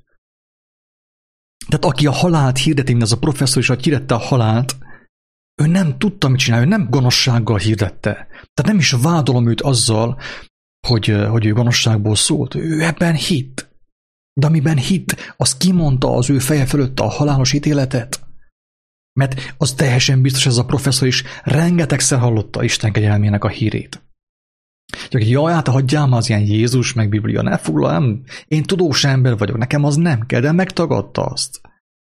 Tehát aki a halált hirdeti, mint az a professzor is, hogy hirdette a halált, ő nem tudta, mit csinálni, ő nem gonoszsággal hirdette. Tehát nem is vádolom őt azzal, hogy ő gonoszságból szólt. Ő ebben hitt. De amiben hitt, az kimondta az ő feje fölött a halálos ítéletet. Mert az teljesen biztos, ez a professzor is rengetegszer hallotta Isten kegyelmének a hírét. Csak jaj, hát hagyjál már az ilyen Jézus, meg Biblia, ne foglalám, én tudós ember vagyok, nekem az nem kell, de megtagadta azt.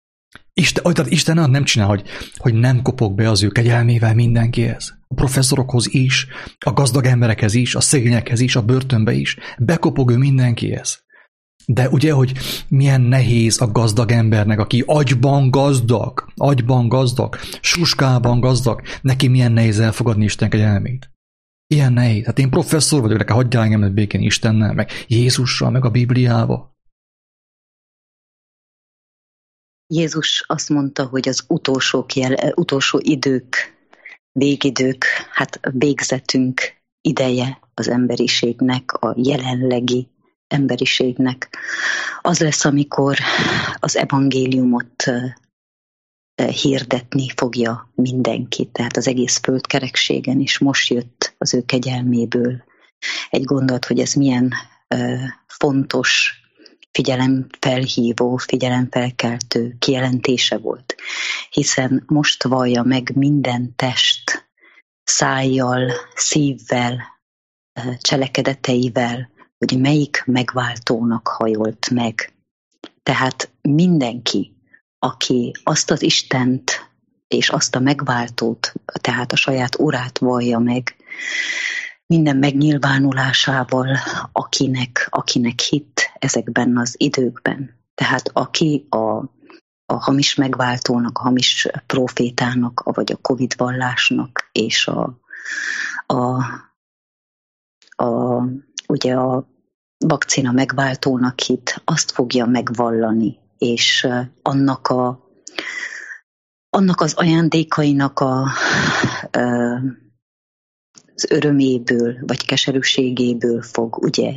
Isten nem csinál, hogy nem kopog be az ő kegyelmével mindenkihez. A professzorokhoz is, a gazdag emberekhez is, a szegényekhez is, a börtönbe is. Bekopog ő mindenkihez. De ugye, hogy milyen nehéz a gazdag embernek, aki agyban gazdag, suskában gazdag, neki milyen nehéz elfogadni Isten kegyelmét. Ilyen nehéz. Hát én professzor vagyok, nekem hagyjál engem békén Istennel, meg Jézussal, meg a Bibliával. Jézus azt mondta, hogy az utolsó idők, végidők, hát végzetünk ideje az emberiségnek, a jelenlegi emberiségnek. Az lesz, amikor az evangéliumot hirdetni fogja mindenki, tehát az egész földkerekségen, és most jött az ő kegyelméből egy gondolat, hogy ez milyen fontos, figyelemfelhívó, figyelemfelkeltő kijelentése volt. Hiszen most vallja meg minden test szájjal, szívvel, cselekedeteivel, hogy melyik megváltónak hajolt meg. Tehát mindenki, aki azt az Istent és azt a megváltót, tehát a saját urát vallja meg, minden megnyilvánulásával, akinek hitt ezekben az időkben. Tehát aki a hamis megváltónak, a hamis profétának, vagy a Covid vallásnak, és ugye a vakcina megváltónak hitt, azt fogja megvallani, és annak az ajándékainak az öröméből, vagy keserűségéből fog ugye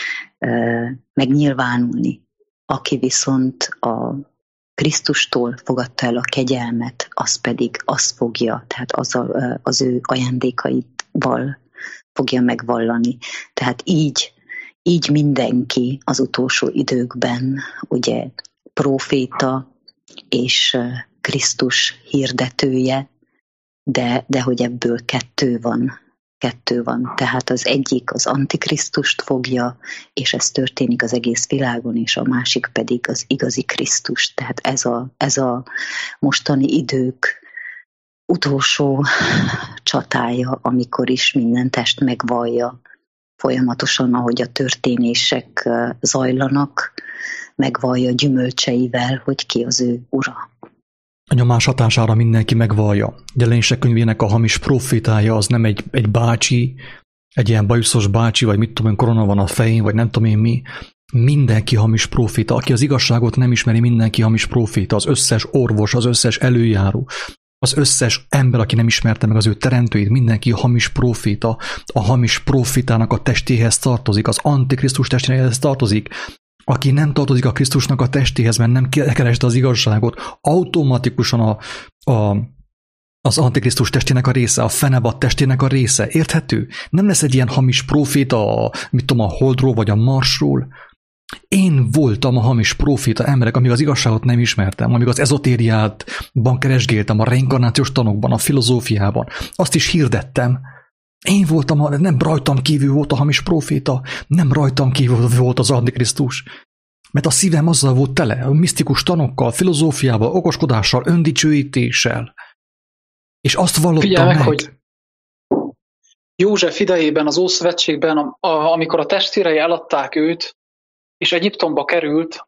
megnyilvánulni. Aki viszont a Krisztustól fogadta el a kegyelmet, az pedig azt fogja, tehát az ő ajándékaival fogja megvallani. Tehát így mindenki az utolsó időkben ugye próféta és Krisztus hirdetője, de hogy ebből kettő van. Tehát az egyik az antikrisztust fogja, és ez történik az egész világon, és a másik pedig az igazi Krisztus. Tehát ez a mostani idők utolsó csatája, amikor is minden test megvallja folyamatosan, ahogy a történések zajlanak, megvallja gyümölcseivel, hogy ki az ő ura. A nyomás hatására mindenki megvallja. Jelenések könyvének a hamis profétája az nem egy bácsi, egy ilyen bajuszos bácsi, vagy mit tudom én, korona van a fején, vagy nem tudom én mi. Mindenki hamis proféta. Aki az igazságot nem ismeri, mindenki hamis proféta. Az összes orvos, az összes előjáró, az összes ember, aki nem ismerte meg az ő teremtőit, mindenki hamis proféta. A hamis profétának a testéhez tartozik, az antikrisztus testéhez tartozik. Aki nem tartozik a Krisztusnak a testéhez, mert nem kereste az igazságot, automatikusan az antikrisztus testének a része, a fenevad testének a része. Érthető? Nem lesz egy ilyen hamis proféta, a Holdról vagy a Marsról. Én voltam a hamis proféta emberek, amíg az igazságot nem ismertem, amíg az ezotériátban keresgéltem, a reinkarnációs tanokban, a filozófiában. Azt is hirdettem. Én voltam, nem rajtam kívül volt a hamis proféta, nem rajtam kívül volt az antikrisztus. Mert a szívem azzal volt tele, a misztikus tanokkal, filozófiával, okoskodással, öndicsőítéssel. És azt vallottam meg. Hogy József idejében, az Ószövetségben, amikor a testvérei eladták őt, és Egyiptomba került,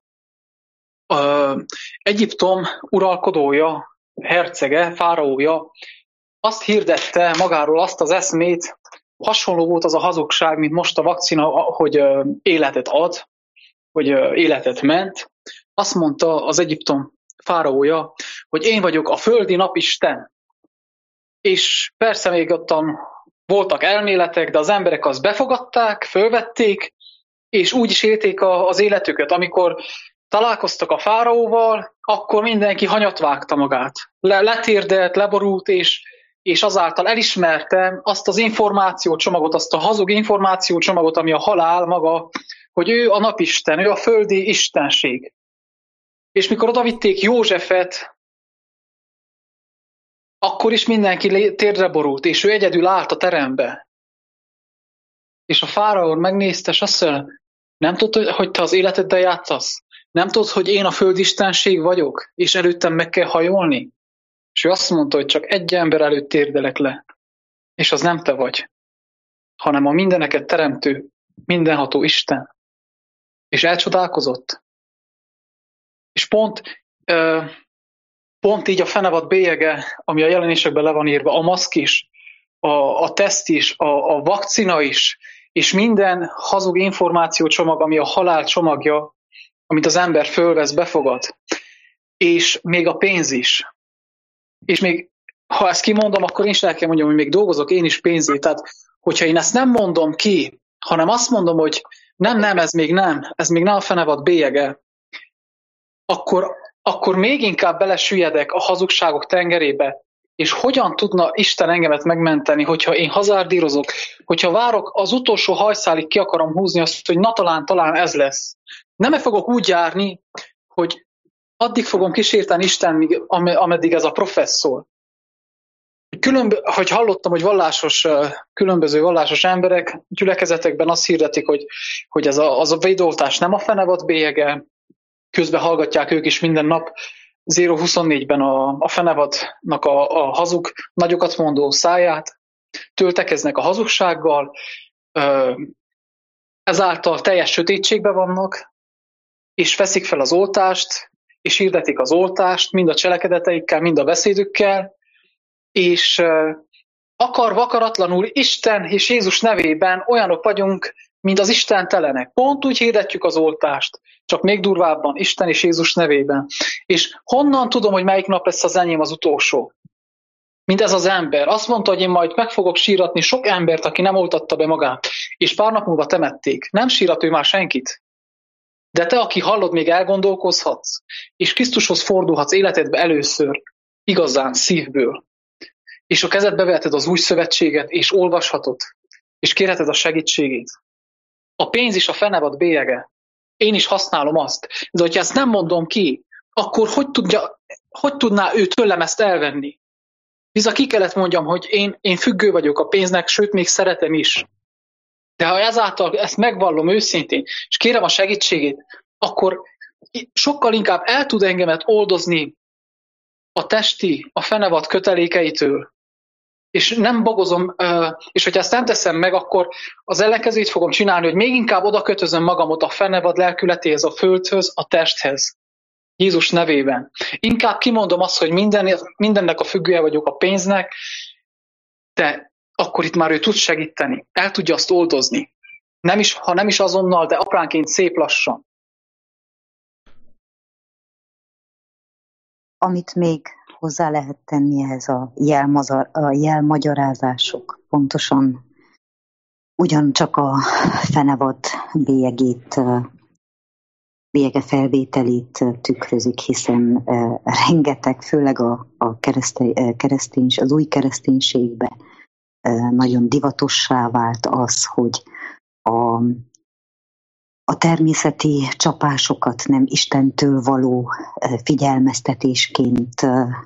Egyiptom uralkodója, hercege, fáraója azt hirdette magáról azt az eszmét, hasonló volt az a hazugság, mint most a vakcina, hogy életet ad, hogy életet ment. Azt mondta az Egyiptom fáraója, hogy én vagyok a földi napisten. És persze még ottan voltak elméletek, de az emberek azt befogadták, fölvették, és úgy is élték az életüket. Amikor találkoztak a fáraóval, akkor mindenki hanyat vágta magát. Letérdelt, leborult, és azáltal elismerte azt az információcsomagot, azt a hazug információcsomagot, ami a halál maga, hogy ő a napisten, ő a földi istenség. És mikor odavitték Józsefet, akkor is mindenki térdre borult, és ő egyedül állt a terembe. És a fáraó megnézte, és azt mondja, nem tudod, hogy te az életeddel játszasz? nem tudod, hogy én a földistenség vagyok, és előttem meg kell hajolni? És ő azt mondta, hogy csak egy ember előtt térdelek le, és az nem te vagy, hanem a mindeneket teremtő, mindenható Isten. És elcsodálkozott. És pont így a fenevad bélyege, ami a jelenésekben le van írva, a maszk is, a teszt is, a vakcina is, és minden hazug információcsomag, ami a halál csomagja, amit az ember fölvesz, befogad. És még a pénz is. És még, ha ezt kimondom, akkor én is el kell mondjam, hogy még dolgozok én is pénzért. Tehát, hogyha én ezt nem mondom ki, hanem azt mondom, hogy nem, ez még nem a fenevad bélyege, akkor még inkább belesüllyedek a hazugságok tengerébe, és hogyan tudna Isten engemet megmenteni, hogyha én hazárdírozok, hogyha várok, az utolsó hajszálig ki akarom húzni azt, hogy na talán ez lesz. Nem fogok úgy járni, hogy addig fogom kísérteni Isten, ameddig ez a professzor. Hogy hallottam, hogy különböző vallásos emberek gyülekezetekben azt hirdetik, hogy az a védoltás nem a fenevad bélyege, közben hallgatják ők is minden nap 0-24-ben a fenevadnak a hazug nagyokat mondó száját, töltekeznek a hazugsággal, ezáltal teljes sötétségben vannak, és veszik fel az oltást, és hirdetik az oltást, mind a cselekedeteikkel, mind a beszédükkel, és akaratlanul Isten és Jézus nevében olyanok vagyunk, mint az istentelenek. Pont úgy hirdetjük az oltást, csak még durvábban, Isten és Jézus nevében. És honnan tudom, hogy melyik nap lesz az enyém az utolsó? Mint ez az ember. Azt mondta, hogy én majd meg fogok síratni sok embert, aki nem oltatta be magát, és pár nap múlva temették. Nem sírat ő már senkit. De te, aki hallod, még elgondolkozhatsz, és Krisztushoz fordulhatsz életedbe először, igazán, szívből. És a kezedbe veheted az új szövetséget, és olvashatod, és kérheted a segítségét. A pénz is a fenevad bélyege. Én is használom azt. De hogyha ezt nem mondom ki, akkor hogy tudná ő tőlem ezt elvenni? Bizony ki kellett mondjam, hogy én függő vagyok a pénznek, sőt, még szeretem is. De ha ezáltal ezt megvallom őszintén, és kérem a segítségét, akkor sokkal inkább el tud engemet oldozni a testi, a fenevad kötelékeitől. És nem bagozom, és hogyha ezt nem teszem meg, akkor az ellenkezőt fogom csinálni, hogy még inkább oda kötözöm magamot a fenevad lelkületéhez, a földhöz, a testhez. Jézus nevében. Inkább kimondom azt, hogy mindennek a függője vagyok a pénznek, de akkor itt már ő tud segíteni. El tudja azt oldozni. Ha nem is azonnal, de apránként szép lassan. Amit még hozzá lehet tenni ehhez a jelmagyarázások. Pontosan ugyancsak a fenevad bélyege felvételét tükrözik, hiszen rengeteg, főleg az új kereszténységbe nagyon divatossá vált az, hogy a természeti csapásokat nem Istentől való figyelmeztetésként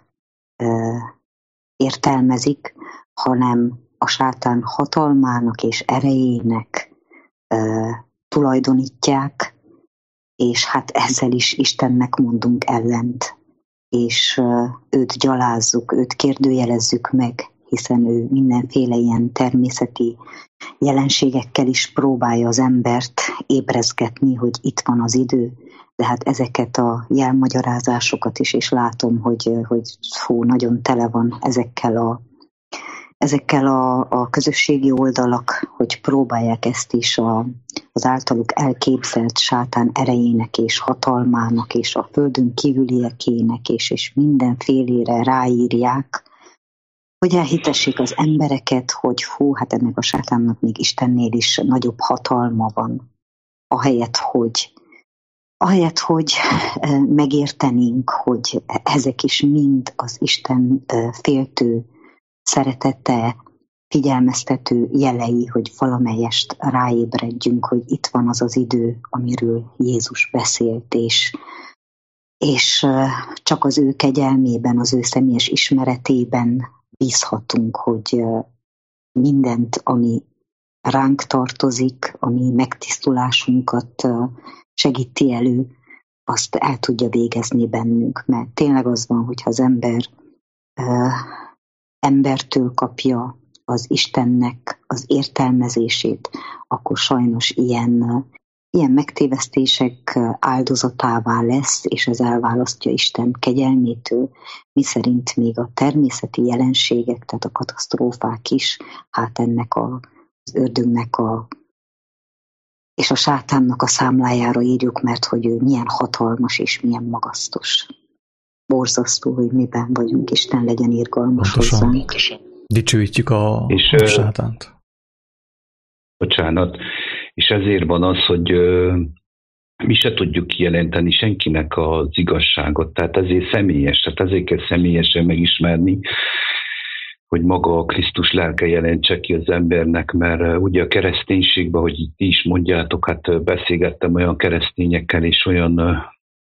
értelmezik, hanem a sátán hatalmának és erejének tulajdonítják, és hát ezzel is Istennek mondunk ellent, és őt gyalázzuk, őt kérdőjelezzük meg, hiszen ő mindenféle ilyen természeti jelenségekkel is próbálja az embert ébrezgetni, hogy itt van az idő, de hát ezeket a jelmagyarázásokat is, és látom, hogy nagyon tele van ezekkel a közösségi oldalak, hogy próbálják ezt is az általuk elképzelt sátán erejének és hatalmának és a földön kívüliekének és mindenfélére ráírják, hogy elhitessék az embereket, hogy hát ennek a sátánnak még Istennél is nagyobb hatalma van. Ahelyett, hogy megértenénk, hogy ezek is mind az Isten féltő szeretete, figyelmeztető jelei, hogy valamelyest ráébredjünk, hogy itt van az az idő, amiről Jézus beszélt, és csak az ő kegyelmében, az ő személyes ismeretében bízhatunk, hogy mindent, ami ránk tartozik, ami megtisztulásunkat segíti elő, azt el tudja végezni bennünk, mert tényleg az van, hogyha az ember embertől kapja az Istennek az értelmezését, akkor sajnos ilyen megtévesztések áldozatává lesz, és ez elválasztja Isten kegyelmétől, miszerint még a természeti jelenségek, tehát a katasztrófák is, hát ennek az ördögnek és a sátánnak a számlájára írjuk, mert hogy ő milyen hatalmas és milyen magasztos. Borzasztó, hogy miben vagyunk, Isten legyen irgalmas hozzánk. Dicsőítjük a sátánt. Bocsánat. És ezért van az, hogy mi se tudjuk kijelenteni senkinek az igazságot. Tehát ezért személyes, tehát ezért kell személyesen megismerni, hogy maga a Krisztus lelke jelentse ki az embernek, mert ugye a kereszténységben, hogy ti is mondjátok, hát beszélgettem olyan keresztényekkel és olyan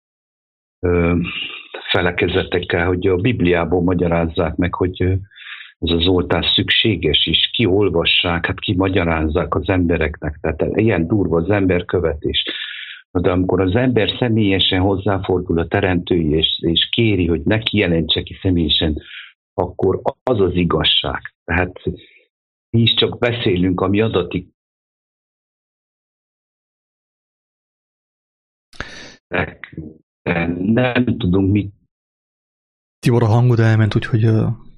felekezetekkel, hogy a Bibliából magyarázzák meg, hogy ez az oltás szükséges is, kiolvassák, hát kimagyarázzák az embereknek, tehát ilyen durva az emberkövetés. De amikor az ember személyesen hozzáfordul a teremtői, és kéri, hogy neki jelentse ki személyesen, akkor az az igazság. Tehát mi is csak beszélünk, ami adatik. Nem tudunk mit. Tibor, a hangod elment, úgyhogy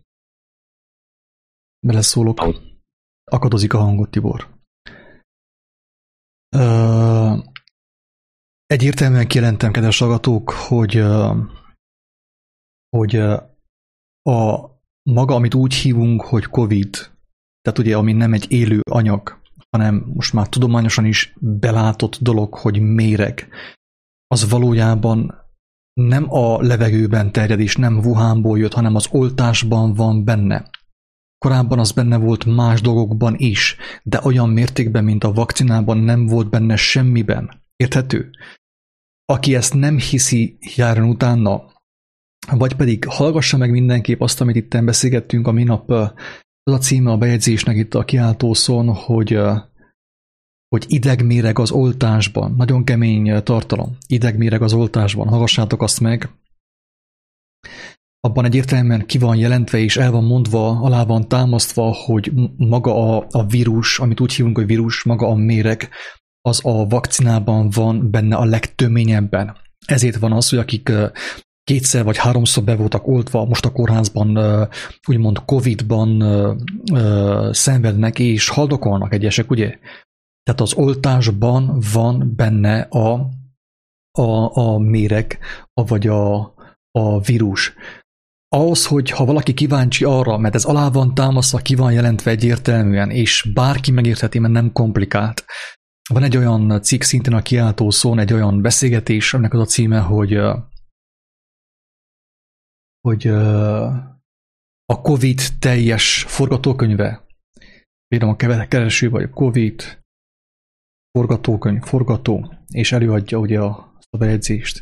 beleszólok. Akadozik a hangod, Tibor. Egyértelműen kijelentem, kedves hallgatók, hogy a maga, amit úgy hívunk, hogy Covid, tehát ugye, ami nem egy élő anyag, hanem most már tudományosan is belátott dolog, hogy méreg, az valójában nem a levegőben terjed és nem Wuhanból jött, hanem az oltásban van benne. Korábban az benne volt más dolgokban is, de olyan mértékben, mint a vakcinában nem volt benne semmiben. Érthető? Aki ezt nem hiszi, járjon utána, vagy pedig hallgassa meg mindenképp azt, amit itt beszélgettünk a minap, az a címe a bejegyzésnek itt a kiáltószón, hogy idegméreg az oltásban. Nagyon kemény tartalom. Idegméreg az oltásban. Hallgassátok azt meg. Abban egyértelműen ki van jelentve és el van mondva, alá van támasztva, hogy maga a vírus, amit úgy hívunk, hogy vírus, maga a méreg, az a vakcinában van benne a legtöményebben. Ezért van az, hogy akik 2-szer vagy 3-szor be voltak oltva, most a kórházban, úgymond Covid-ban szenvednek és haldokolnak egyesek, ugye? Tehát az oltásban van benne a méreg, vagy a vírus. Ahhoz, hogy ha valaki kíváncsi arra, mert ez alá van támasztva, ki van jelentve egyértelműen, és bárki megértheti, mert nem komplikált. Van egy olyan cikk szintén a kiáltószón, egy olyan beszélgetés, aminek az a címe, hogy a Covid teljes forgatókönyve. Bírom a kereső, vagy a Covid forgatókönyv, és előadja ugye a bejegyzést.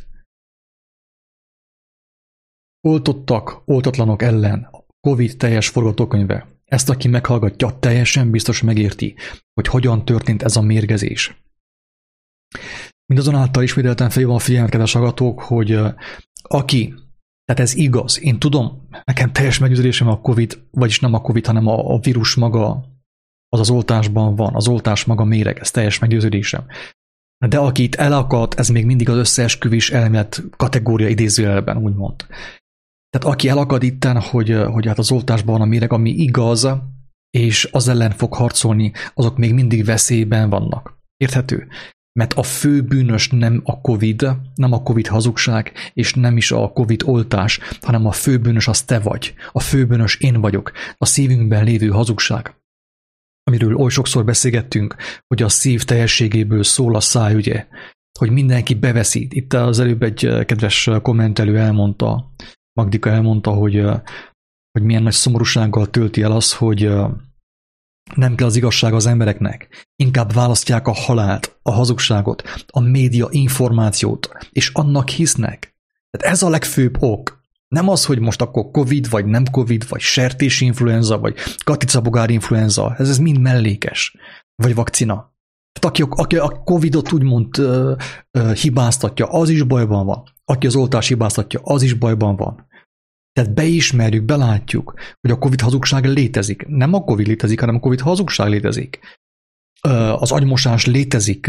Oltottak, oltatlanok ellen, Covid teljes forgatókönyve. Ezt, aki meghallgatja, teljesen biztos megérti, hogy hogyan történt ez a mérgezés. Mindazonáltal ismételten felhívom a figyelmet, kedves hallgatók, hogy tehát ez igaz, én tudom, nekem teljes meggyőződésem a Covid, vagyis nem a Covid, hanem a vírus maga, az oltásban van, az oltás maga méreg, ez teljes meggyőződésem. De aki itt elakadt, ez még mindig az összeesküvés elmélet kategória idézőjelben, úgymond. Tehát aki elakad itten, hogy hát az oltásban van a méreg, ami igaz, és az ellen fog harcolni, azok még mindig veszélyben vannak. Érthető? Mert a fő bűnös nem a Covid hazugság, és nem is a Covid oltás, hanem a fő bűnös az te vagy. A fő bűnös én vagyok. A szívünkben lévő hazugság, amiről oly sokszor beszélgettünk, hogy a szív teljességéből szól a száj, ugye? Hogy mindenki beveszít. Itt az előbb egy kedves kommentelő elmondta, Magdika elmondta, hogy milyen nagy szomorúsággal tölti el az, hogy nem kell az igazság az embereknek. Inkább választják a halált, a hazugságot, a média információt, és annak hisznek. Tehát ez a legfőbb ok. Nem az, hogy most akkor Covid, vagy nem Covid, vagy sertésinfluenza, vagy katicabogár influenza. Ez mind mellékes. Vagy vakcina. Tehát aki a Covid-ot úgymond hibáztatja, az is bajban van. Aki az oltás hibáztatja, az is bajban van. Tehát beismerjük, belátjuk, hogy a Covid hazugság létezik. Nem a Covid létezik, hanem a Covid hazugság létezik. Az agymosás létezik,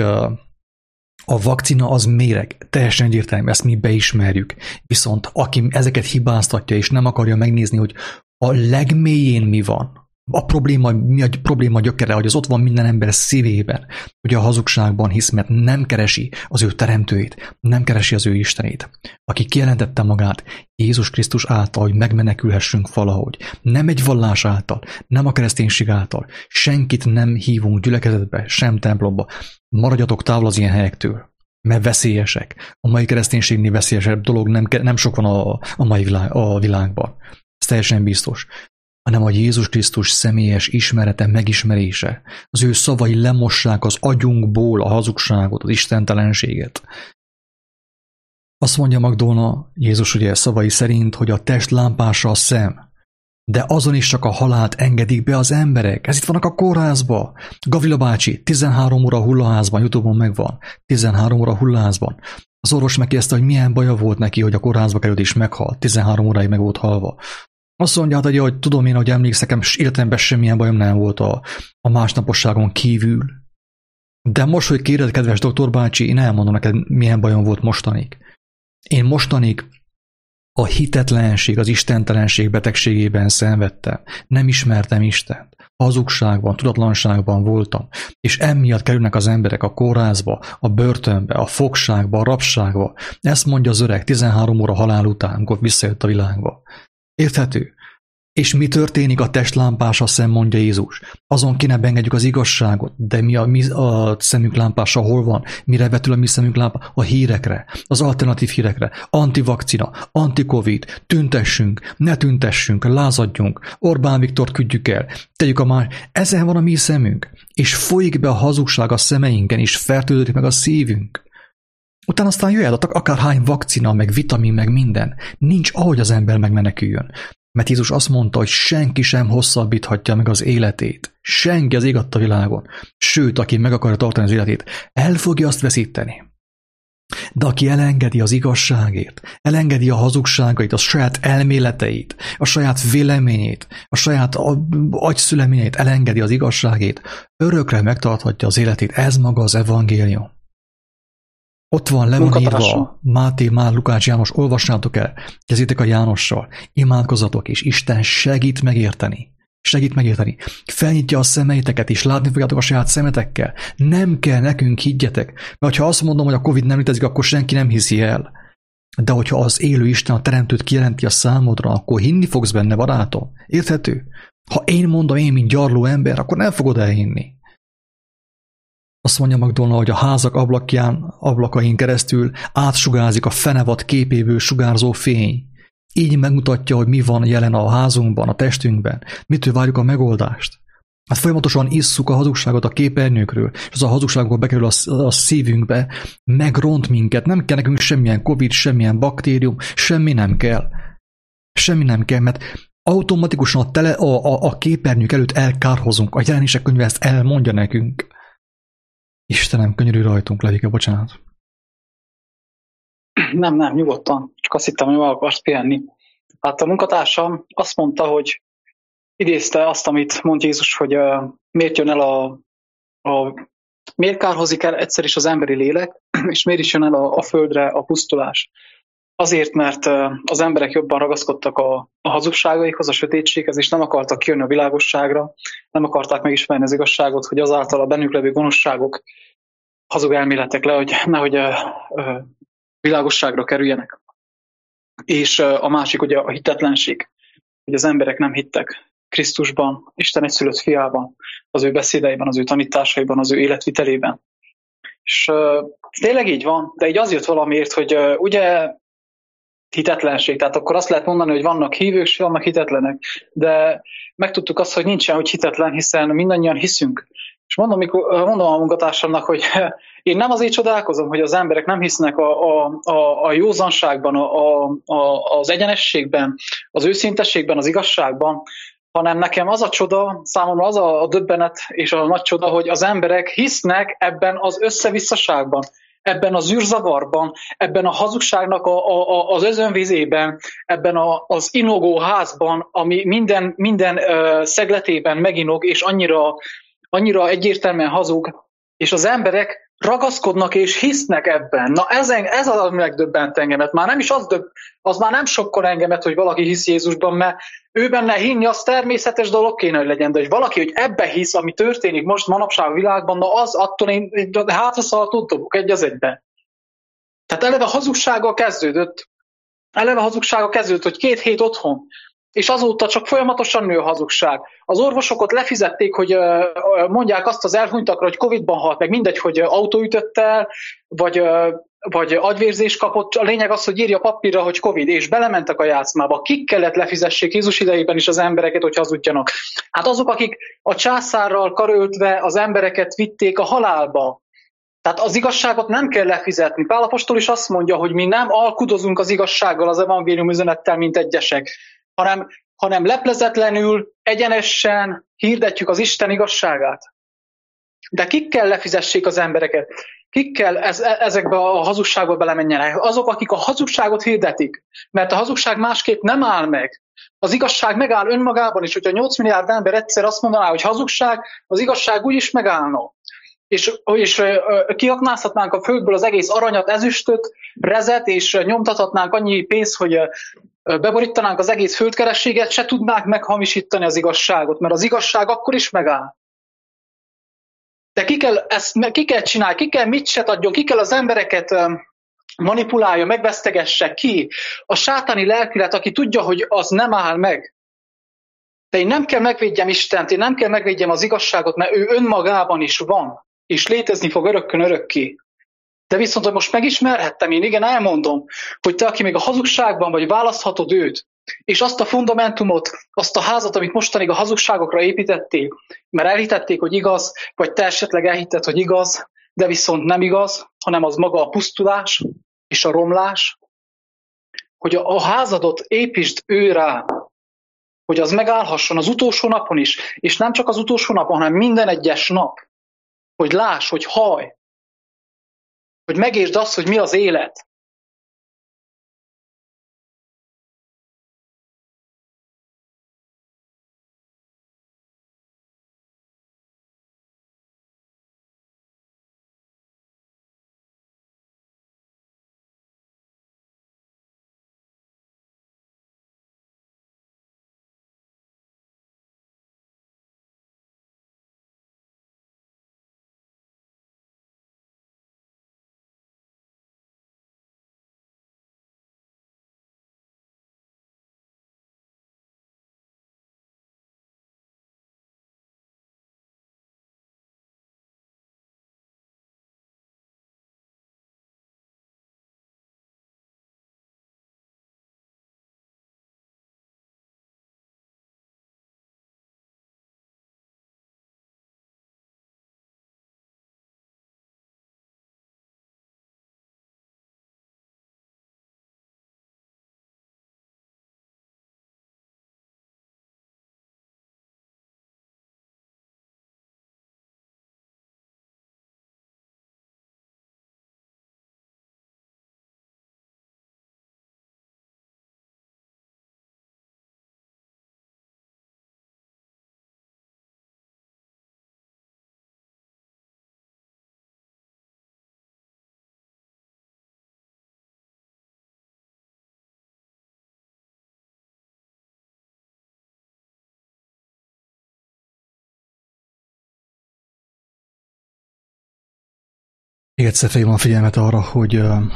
a vakcina az méreg, teljesen egyértelmű, ezt mi beismerjük. Viszont aki ezeket hibáztatja, és nem akarja megnézni, hogy a legmélyén mi van, mi a probléma gyökere, hogy az ott van minden ember szívében, hogy a hazugságban hisz, mert nem keresi az ő teremtőjét, nem keresi az ő Istenét, aki kijelentette magát Jézus Krisztus által, hogy megmenekülhessünk valahogy. Nem egy vallás által, nem a kereszténység által. Senkit nem hívunk gyülekezetbe, sem templomba. Maradjatok távol az ilyen helyektől, mert veszélyesek. A mai kereszténységnél veszélyesebb dolog nem sok van a mai világban. Ez teljesen biztos. Hanem a Jézus Krisztus személyes ismerete, megismerése. Az ő szavai lemossák az agyunkból a hazugságot, az istentelenséget. Azt mondja Magdolna Jézus ugye szavai szerint, hogy a test lámpása a szem, de azon is csak a halált engedik be az emberek. Ez itt vannak a kórházba. Gavila bácsi, 13 óra hullaházban, YouTube-on megvan. 13 óra hullaházban. Az orvos megkérdezte, hogy milyen baja volt neki, hogy a kórházba került és meghalt. 13 óráig meg volt halva. Azt mondja, hogy tudom én, hogy emlékszem, életemben semmilyen bajom nem volt a másnaposságon kívül. De most, hogy kéred, kedves doktor bácsi, én elmondom neked, milyen bajom volt mostanig. Én mostanig a hitetlenség, az istentelenség betegségében szenvedtem. Nem ismertem Istent. Hazugságban, tudatlanságban voltam. És emiatt kerülnek az emberek a kórházba, a börtönbe, a fogságba, a rabságba. Ezt mondja az öreg 13 óra halál után, amikor visszajött a világba. Érthető? És mi történik a testlámpása szem, mondja Jézus? Azon ki ne engedjük az igazságot, de mi a szemünk lámpása hol van? Mire vetül a mi szemünk lámpása? A hírekre, az alternatív hírekre. Antivakcina, anti-covid, tüntessünk, ne tüntessünk, lázadjunk, Orbán Viktort küldjük el, tegyük a más. Ezen van a mi szemünk, és folyik be a hazugság a szemeinken, és fertőződik meg a szívünk. Utána aztán jöhet akárhány vakcina, meg vitamin, meg minden. Nincs ahogy az ember megmeneküljön. Mert Jézus azt mondta, hogy senki sem hosszabbíthatja meg az életét. Senki az ég adta világon. Sőt, aki meg akarja tartani az életét, el fogja azt veszíteni. De aki elengedi az igazságért, elengedi a hazugságait, a saját elméleteit, a saját véleményét, a saját agyszüleményeit, elengedi az igazságét, örökre megtarthatja az életét. Ez maga az evangélium. Ott van, le van írva, Máté, Már, Lukács, János, olvassátok el, kezdjétek a Jánossal, imádkozzatok, és Isten segít megérteni. Segít megérteni. Felnyitja a szemeiteket, és látni fogjátok a saját szemetekkel. Nem kell nekünk, higgyetek, mert ha azt mondom, hogy a Covid nem létezik, akkor senki nem hiszi el. De hogyha az élő Isten, a teremtőt kijelenti a számodra, akkor hinni fogsz benne, barátom. Érthető? Ha én mondom, én, mint gyarló ember, akkor nem fogod elhinni. Azt mondja Magdolna, hogy a házak ablakain keresztül átsugázik a fenevad képéből sugárzó fény. Így megmutatja, hogy mi van jelen a házunkban, a testünkben. Mitől várjuk a megoldást? Hát folyamatosan isszuk a hazugságot a képernyőkről, és az a hazugságból bekerül a szívünkbe, megront minket. Nem kell nekünk semmilyen Covid, semmilyen baktérium, semmi nem kell. Semmi nem kell, mert automatikusan a képernyők előtt elkárhozunk. A Jelenések könyve ezt elmondja nekünk. Istenem, könyörű rajtunk, Levike, bocsánat. Nem, nyugodtan. Csak azt hittem, hogy meg akarsz pihenni. Hát a munkatársam azt mondta, hogy idézte azt, amit mond Jézus, hogy miért jön el miért kárhozik el egyszer is az emberi lélek, és miért is jön el a földre a pusztulás. Azért, mert az emberek jobban ragaszkodtak a hazugságaikhoz, a sötétséghez, és nem akartak kijönni a világosságra, nem akarták megismerni az igazságot, hogy azáltal a bennük levő gonoszságok, hazug elméletek nehogy világosságra kerüljenek. És a másik ugye a hitetlenség, hogy az emberek nem hittek Krisztusban, Isten egyszülött fiában, az ő beszédeiben, az ő tanításaiban, az ő életvitelében. És tényleg így van, de így az jött valamiért, hogy ugye hitetlenség. Tehát akkor azt lehet mondani, hogy vannak hívők, és vannak hitetlenek. De megtudtuk azt, hogy nincsen, hogy hitetlen, hiszen mindannyian hiszünk. És mondom a munkatársamnak, hogy én nem azért csodálkozom, hogy az emberek nem hisznek a józanságban, az egyenességben, az őszintességben, az igazságban, hanem nekem az a csoda, számomra az a döbbenet és a nagy csoda, hogy az emberek hisznek ebben az összevisszaságban, ebben az űrzavarban, ebben a hazugságnak az özönvízében, ebben az inogó házban, ami minden szegletében meginog, és annyira egyértelműen hazug, és az emberek ragaszkodnak és hisznek ebben. Na ez az, ami megdöbbent engemet. Az már nem sokkol engemet, hogy valaki hisz Jézusban, mert ő benne hinni, az természetes dolog kéne, hogy legyen. De hogy valaki, hogy ebbe hisz, ami történik most manapság a világban, na az attól én hátraszalatot dobok egy az egyben. Tehát eleve hazugsággal kezdődött, hogy 2 hét otthon, és azóta csak folyamatosan nő a hazugság. Az orvosok ott lefizették, hogy mondják azt az elhunytakra, hogy Covid-ban halt meg, mindegy, hogy autóütött el, vagy agyvérzés kapott. A lényeg az, hogy írja papírra, hogy Covid, és belementek a játszmába. Kik kellett lefizessék Jézus idejében is az embereket, hogy hazudjanak? Hát azok, akik a császárral karöltve az embereket vitték a halálba. Tehát az igazságot nem kell lefizetni. Pál apostol is azt mondja, hogy mi nem alkudozunk az igazsággal, az evangélium üzenettel, mint egyesek, hanem leplezetlenül, egyenesen hirdetjük az Isten igazságát. De kik kell lefizessék az embereket? Kik kell ezekbe a hazugságba belemenjenek? Azok, akik a hazugságot hirdetik. Mert a hazugság másképp nem áll meg. Az igazság megáll önmagában is. Hogyha 8 milliárd ember egyszer azt mondaná, hogy hazugság, az igazság úgyis megállna. És kiaknázhatnánk a földből az egész aranyat, ezüstöt, rezet, és nyomtathatnánk annyi pénzt, hogy beborítanánk az egész földkerességet, se tudnánk meghamisítani az igazságot, mert az igazság akkor is megáll. De ki kell csinálni, ki kell mit se adjon, ki kell az embereket manipulálja, megvesztegesse ki. A sátáni lelkület, aki tudja, hogy az nem áll meg. De én nem kell megvédjem Istent, én nem kell megvédjem az igazságot, mert ő önmagában is van, és létezni fog örökkön örökké. De viszont, hogy most megismerhettem, én igen, elmondom, hogy te, aki még a hazugságban vagy, választhatod őt, és azt a fundamentumot, azt a házat, amit mostanig a hazugságokra építették, mert elhitették, hogy igaz, vagy te esetleg elhitted, hogy igaz, de viszont nem igaz, hanem az maga a pusztulás és a romlás, hogy a házadot építsd ő rá, hogy az megállhasson az utolsó napon is, és nem csak az utolsó napon, hanem minden egyes nap, hogy láss, hogy hallj, hogy megértsd azt, hogy mi az élet. Még egyszer felhívom a figyelmet arra, hogy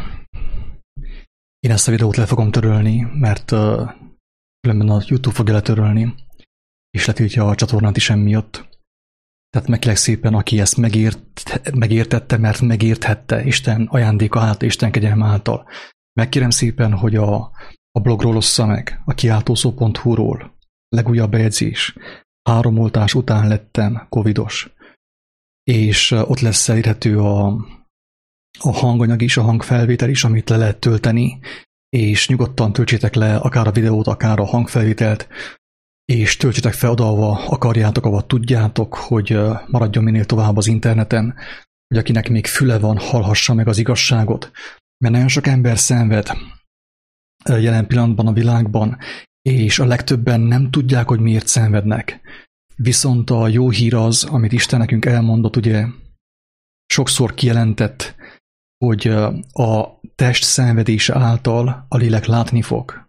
én ezt a videót le fogom törölni, mert különben a YouTube fogja letörölni, és letiltja a csatornát is emiatt. Tehát megkérlek szépen, aki ezt megértette, mert megérthette Isten ajándéka által, Isten kegyelme által. Megkérem szépen, hogy a blogról ossza meg, a kiáltószó.hu-ról. Legújabb bejegyzés. 3 oltás után lettem covidos. És ott lesz elérhető a hanganyag is, a hangfelvétel is, amit le lehet tölteni, és nyugodtan töltsétek le akár a videót, akár a hangfelvételt, és töltsétek fel oda, ahova akarjátok, ahova tudjátok, hogy maradjon minél tovább az interneten, hogy akinek még füle van, hallhassa meg az igazságot, mert nagyon sok ember szenved jelen pillanatban a világban, és a legtöbben nem tudják, hogy miért szenvednek. Viszont a jó hír az, amit Isten nekünk elmondott, ugye sokszor kijelentett, hogy a test szenvedése által a lélek látni fog.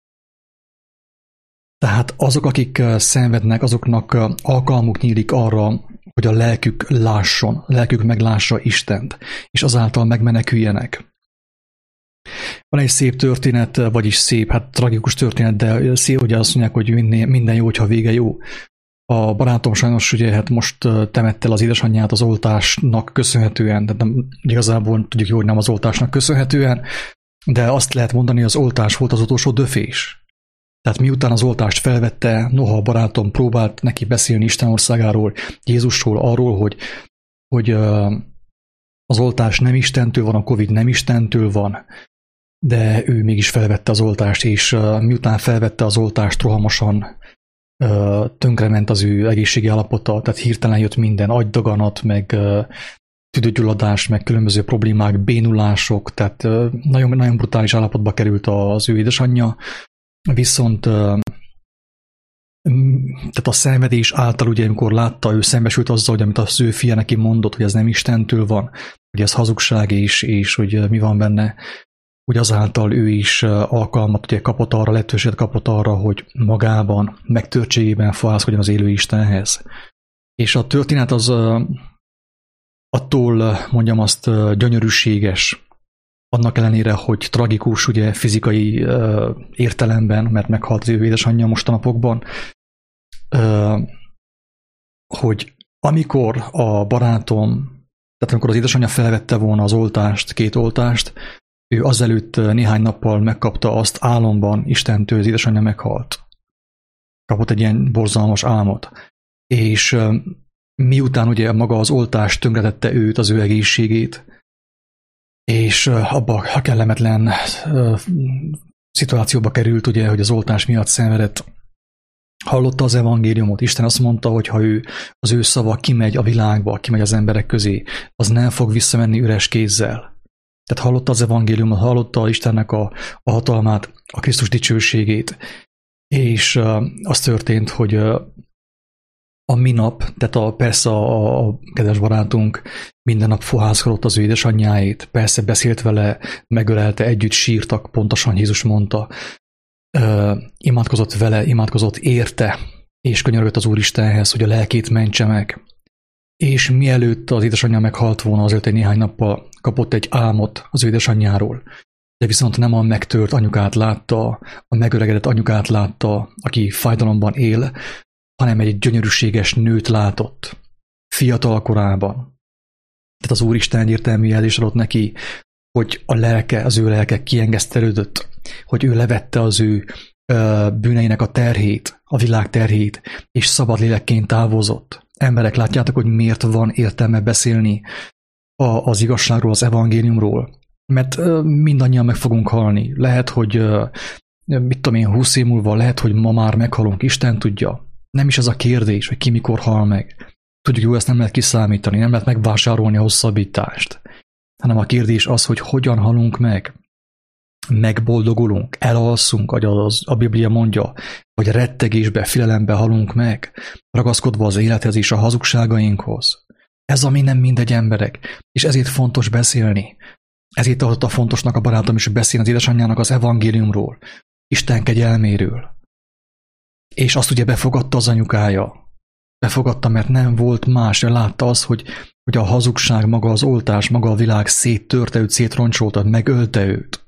Tehát azok, akik szenvednek, azoknak alkalmuk nyílik arra, hogy a lelkük lásson, a lelkük meglássa Istent, és azáltal megmeneküljenek. Van egy szép történet, vagyis szép, hát tragikus történet, de szép, ugye azt mondják, hogy minden jó, hogyha vége jó. A barátom sajnos ugye hát most temette el az édesanyját az oltásnak köszönhetően, de nem, igazából tudjuk jó, hogy nem az oltásnak köszönhetően, de azt lehet mondani, hogy az oltás volt az utolsó döfés. Tehát miután az oltást felvette, noha a barátom próbált neki beszélni Isten országáról, Jézusról, arról, hogy az oltás nem Istentől van, a Covid nem Istentől van, de ő mégis felvette az oltást, és miután felvette az oltást, rohamosan tönkrement az ő egészségi állapota, tehát hirtelen jött minden, agydaganat, meg tüdőgyulladás, meg különböző problémák, bénulások, tehát nagyon, nagyon brutális állapotba került az ő édesanyja, viszont tehát a szenvedés által, ugye, amikor látta, ő szembesült azzal, hogy amit az ő fia neki mondott, hogy ez nem Istentől van, hogy ez hazugság, és hogy mi van benne, hogy azáltal ő is alkalmat ugye kapott arra, lehetőséget kapott arra, hogy magában, megtörtségében fohászkodjon az élő Istenhez. És a történet az attól, mondjam azt, gyönyörűséges, annak ellenére, hogy tragikus, ugye fizikai értelemben, mert meghalt az ő édesanyja mostanapokban, hogy amikor a barátom, tehát amikor az édesanyja felvette volna az oltást, 2 oltást, ő azelőtt néhány nappal megkapta azt álomban Istentől, az édesanyja meghalt. Kapott egy ilyen borzalmas álmot. És miután ugye maga az oltás tönkretette őt, az ő egészségét, és abba a kellemetlen szituációba került, ugye, hogy az oltás miatt szenvedett, hallotta az evangéliumot. Isten azt mondta, hogy ha az ő szava kimegy a világba, kimegy az emberek közé, az nem fog visszamenni üres kézzel. Tehát hallotta az evangéliumot, hallotta Istennek a hatalmát, a Krisztus dicsőségét, és az történt, hogy a minap, tehát persze a kedves barátunk minden nap fohászkodott az ő édesanyjáét, persze beszélt vele, megölelte, együtt sírtak, pontosan Jézus mondta, imádkozott vele, imádkozott érte, és könyörgött az Úristenhez, hogy a lelkét mentse meg. És mielőtt az édesanyja meghalt volna, azért egy néhány nappal kapott egy álmot az ő édesanyjáról, de viszont nem a megtört anyukát látta, a megöregedett anyukát látta, aki fájdalomban él, hanem egy gyönyörűséges nőt látott, fiatal korában. Tehát az Úristen egyértelmű jelzést adott neki, hogy az ő lelke kiengesztelődött, hogy ő levette az ő bűneinek a terhét, a világ terhét, és szabad lélekként távozott. Emberek, látjátok, hogy miért van értelme beszélni az igazságról, az evangéliumról? Mert mindannyian meg fogunk halni. Lehet, hogy 20 év múlva, lehet, hogy ma már meghalunk, Isten tudja. Nem is ez a kérdés, hogy ki mikor hal meg. Tudjuk, jó, ezt nem lehet kiszámítani, nem lehet megvásárolni a hosszabbítást. Hanem a kérdés az, hogy hogyan halunk meg. Megboldogulunk, elalszunk, ahogy a Biblia mondja, vagy rettegésbe, félelembe halunk meg, ragaszkodva az élethez és a hazugságainkhoz. Ez ami nem mindegy, emberek, és ezért fontos beszélni. Ezért tartotta fontosnak a barátom is, hogy beszélni az édesanyjának az evangéliumról, Isten kegyelméről. És azt ugye befogadta az anyukája. Befogadta, mert nem volt más, látta azt, hogy a hazugság, maga az oltás, maga a világ széttörte őt, szétroncsolta, megölte őt.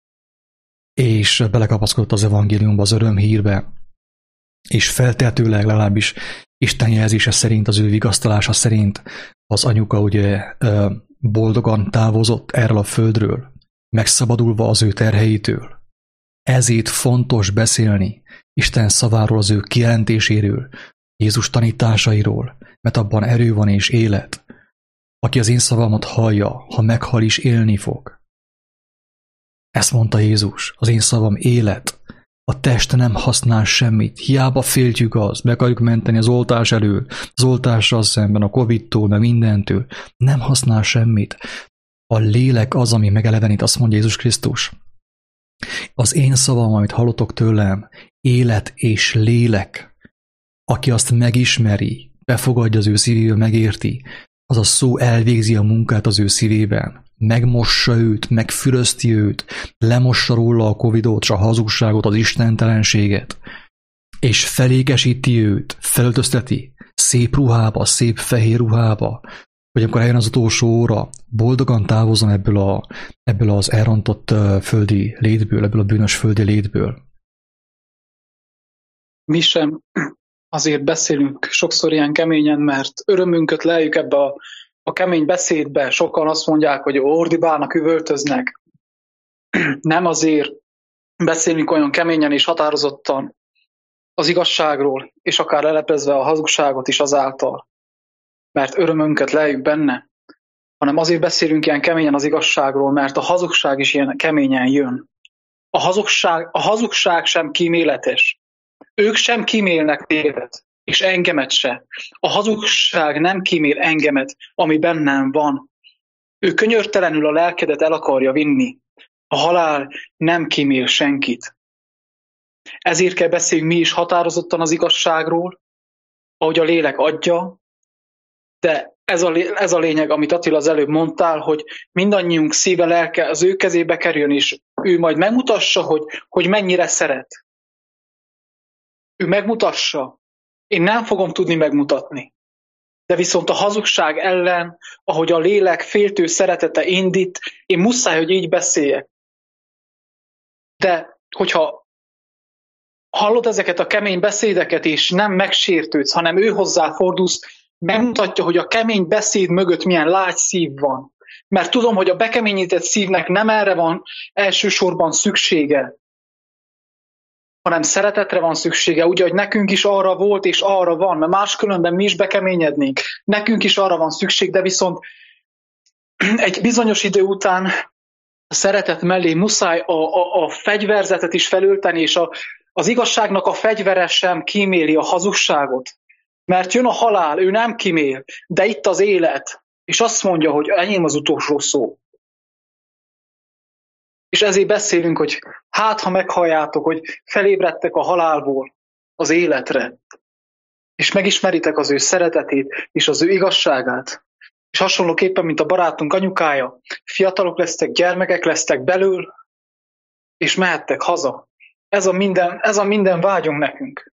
És belekapaszkodott az evangéliumba, az örömhírbe, és feltehetőleg legalábbis Isten jelzése szerint, az ő vigasztalása szerint az anyuka ugye boldogan távozott erről a földről, megszabadulva az ő terheitől. Ezért fontos beszélni Isten szaváról, az ő kijelentéséről, Jézus tanításairól, mert abban erő van és élet. Aki az én szavamat hallja, ha meghal is élni fog. Ezt mondta Jézus, az én szavam élet, A test nem használ semmit. Hiába féltjük azt, meg akarjuk menteni az oltás elől, az oltással szemben, a Covid-tól, meg mindentől. Nem használ semmit. A lélek az, ami megelevenít, azt mondja Jézus Krisztus. Az én szavam, amit hallotok tőlem, élet és lélek. Aki azt megismeri, befogadja az ő szívébe, megérti, az a szó elvégzi a munkát az ő szívében. Megmossa őt, megfürözti őt, lemossa róla a Covidot, a hazugságot, az istentelenséget, és felékesíti őt, felöltözteti szép ruhába, szép fehér ruhába, hogy amikor eljön az utolsó óra, boldogan távozzon ebből az elrontott földi létből, ebből a bűnös földi létből. Mi sem azért beszélünk sokszor ilyen keményen, mert örömünket leljük ebbe a kemény beszédbe. Sokan azt mondják, hogy ordibálnak, üvöltöznek. Nem azért beszélünk olyan keményen és határozottan az igazságról, és akár leleplezve a hazugságot is azáltal, mert örömünket leljük benne, hanem azért beszélünk ilyen keményen az igazságról, mert a hazugság is ilyen keményen jön. A hazugság sem kíméletes. Ők sem kímélnek téged, és engemet se. A hazugság nem kímél engemet, ami bennem van. Ő könyörtelenül a lelkedet el akarja vinni. A halál nem kímél senkit. Ezért kell beszéljünk mi is határozottan az igazságról, ahogy a lélek adja, de ez a lényeg, amit Attila az előbb mondtál, hogy mindannyiunk szíve, lelke az ő kezébe kerüljön, és ő majd megmutassa, hogy mennyire szeret. Ő megmutassa. Én nem fogom tudni megmutatni. De viszont a hazugság ellen, ahogy a lélek féltő szeretete indít, én muszáj, hogy így beszéljek. De hogyha hallod ezeket a kemény beszédeket, és nem megsértődsz, hanem ő hozzá fordulsz, megmutatja, hogy a kemény beszéd mögött milyen lágy szív van. Mert tudom, hogy a bekeményített szívnek nem erre van elsősorban szüksége, hanem szeretetre van szüksége, ugye, hogy nekünk is arra volt és arra van, mert máskülönben mi is bekeményednénk. Nekünk is arra van szükség, de viszont egy bizonyos idő után a szeretet mellé muszáj a fegyverzetet is felülteni, és az igazságnak a fegyvere sem kíméli a hazugságot. Mert jön a halál, ő nem kímél, de itt az élet, és azt mondja, hogy enyém az utolsó szó. És ezért beszélünk, hogy hát, ha meghalljátok, hogy felébredtek a halálból az életre, és megismeritek az ő szeretetét és az ő igazságát, és hasonlóképpen, mint a barátunk anyukája, fiatalok lesztek, gyermekek lesztek belül, és mehettek haza. Ez a minden vágyunk nekünk.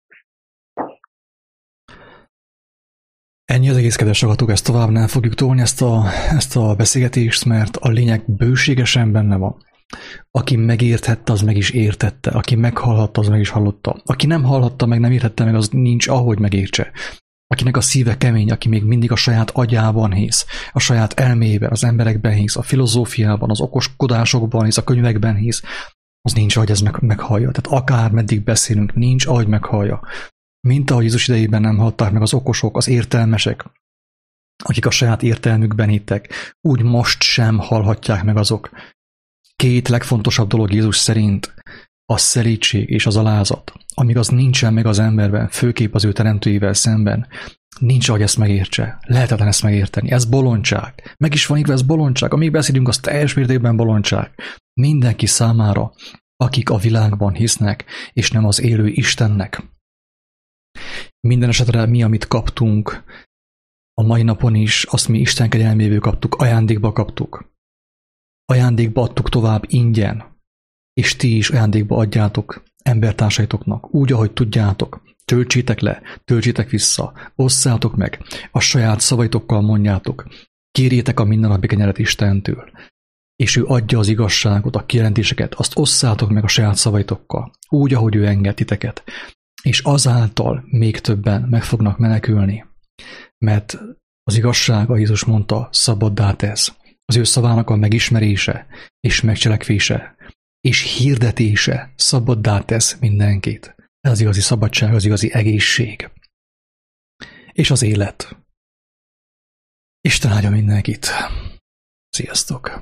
Ennyi az egész, kedves hallgatók, ezt tovább nem fogjuk tolni, ezt a beszélgetést, mert a lényeg bőségesen benne van. Aki megérthette, az meg is értette. Aki meghallhatta, az meg is hallotta. Aki nem hallhatta, meg nem értette meg, az nincs ahogy megértse. Akinek a szíve kemény, aki még mindig a saját agyában hisz, a saját elméjében, az emberekben hisz, a filozófiában, az okoskodásokban hisz, a könyvekben hisz, az nincs ahogy ez meghallja. Tehát akár meddig beszélünk, nincs ahogy meghallja. Mint ahogy Jézus idejében nem hallották meg az okosok, az értelmesek, akik a saját értelmükben hittek, úgy most sem hallhatják meg azok. Két legfontosabb dolog Jézus szerint a szelídség és az alázat. Amíg az nincsen meg az emberben, főképp az ő teremtőjével szemben, nincs ahogy ezt megértse. Lehetetlen ezt megérteni. Ez bolondság. Meg is van írva, ez bolondság. Amíg beszélünk, az teljes mértékben bolondság. Mindenki számára, akik a világban hisznek, és nem az élő Istennek. Minden esetre mi, amit kaptunk a mai napon is, azt mi Isten kegyelméből kaptuk, ajándékba kaptuk. Ajándékba adtuk tovább ingyen, és ti is ajándékba adjátok embertársaitoknak, úgy, ahogy tudjátok. Töltsétek le, töltsétek vissza, osszátok meg, a saját szavaitokkal mondjátok, kérjétek a mindennapi kenyeret Istentől, és ő adja az igazságot, a kijelentéseket, azt osszátok meg a saját szavaitokkal, úgy, ahogy ő enged titeket, és azáltal még többen meg fognak menekülni, mert az igazság, a Jézus mondta, szabaddá tesz. Az ő szavának a megismerése és megcselekvése és hirdetése szabaddá tesz mindenkit. Ez az igazi szabadság, az igazi egészség. És az élet. Isten áldja mindenkit. Sziasztok!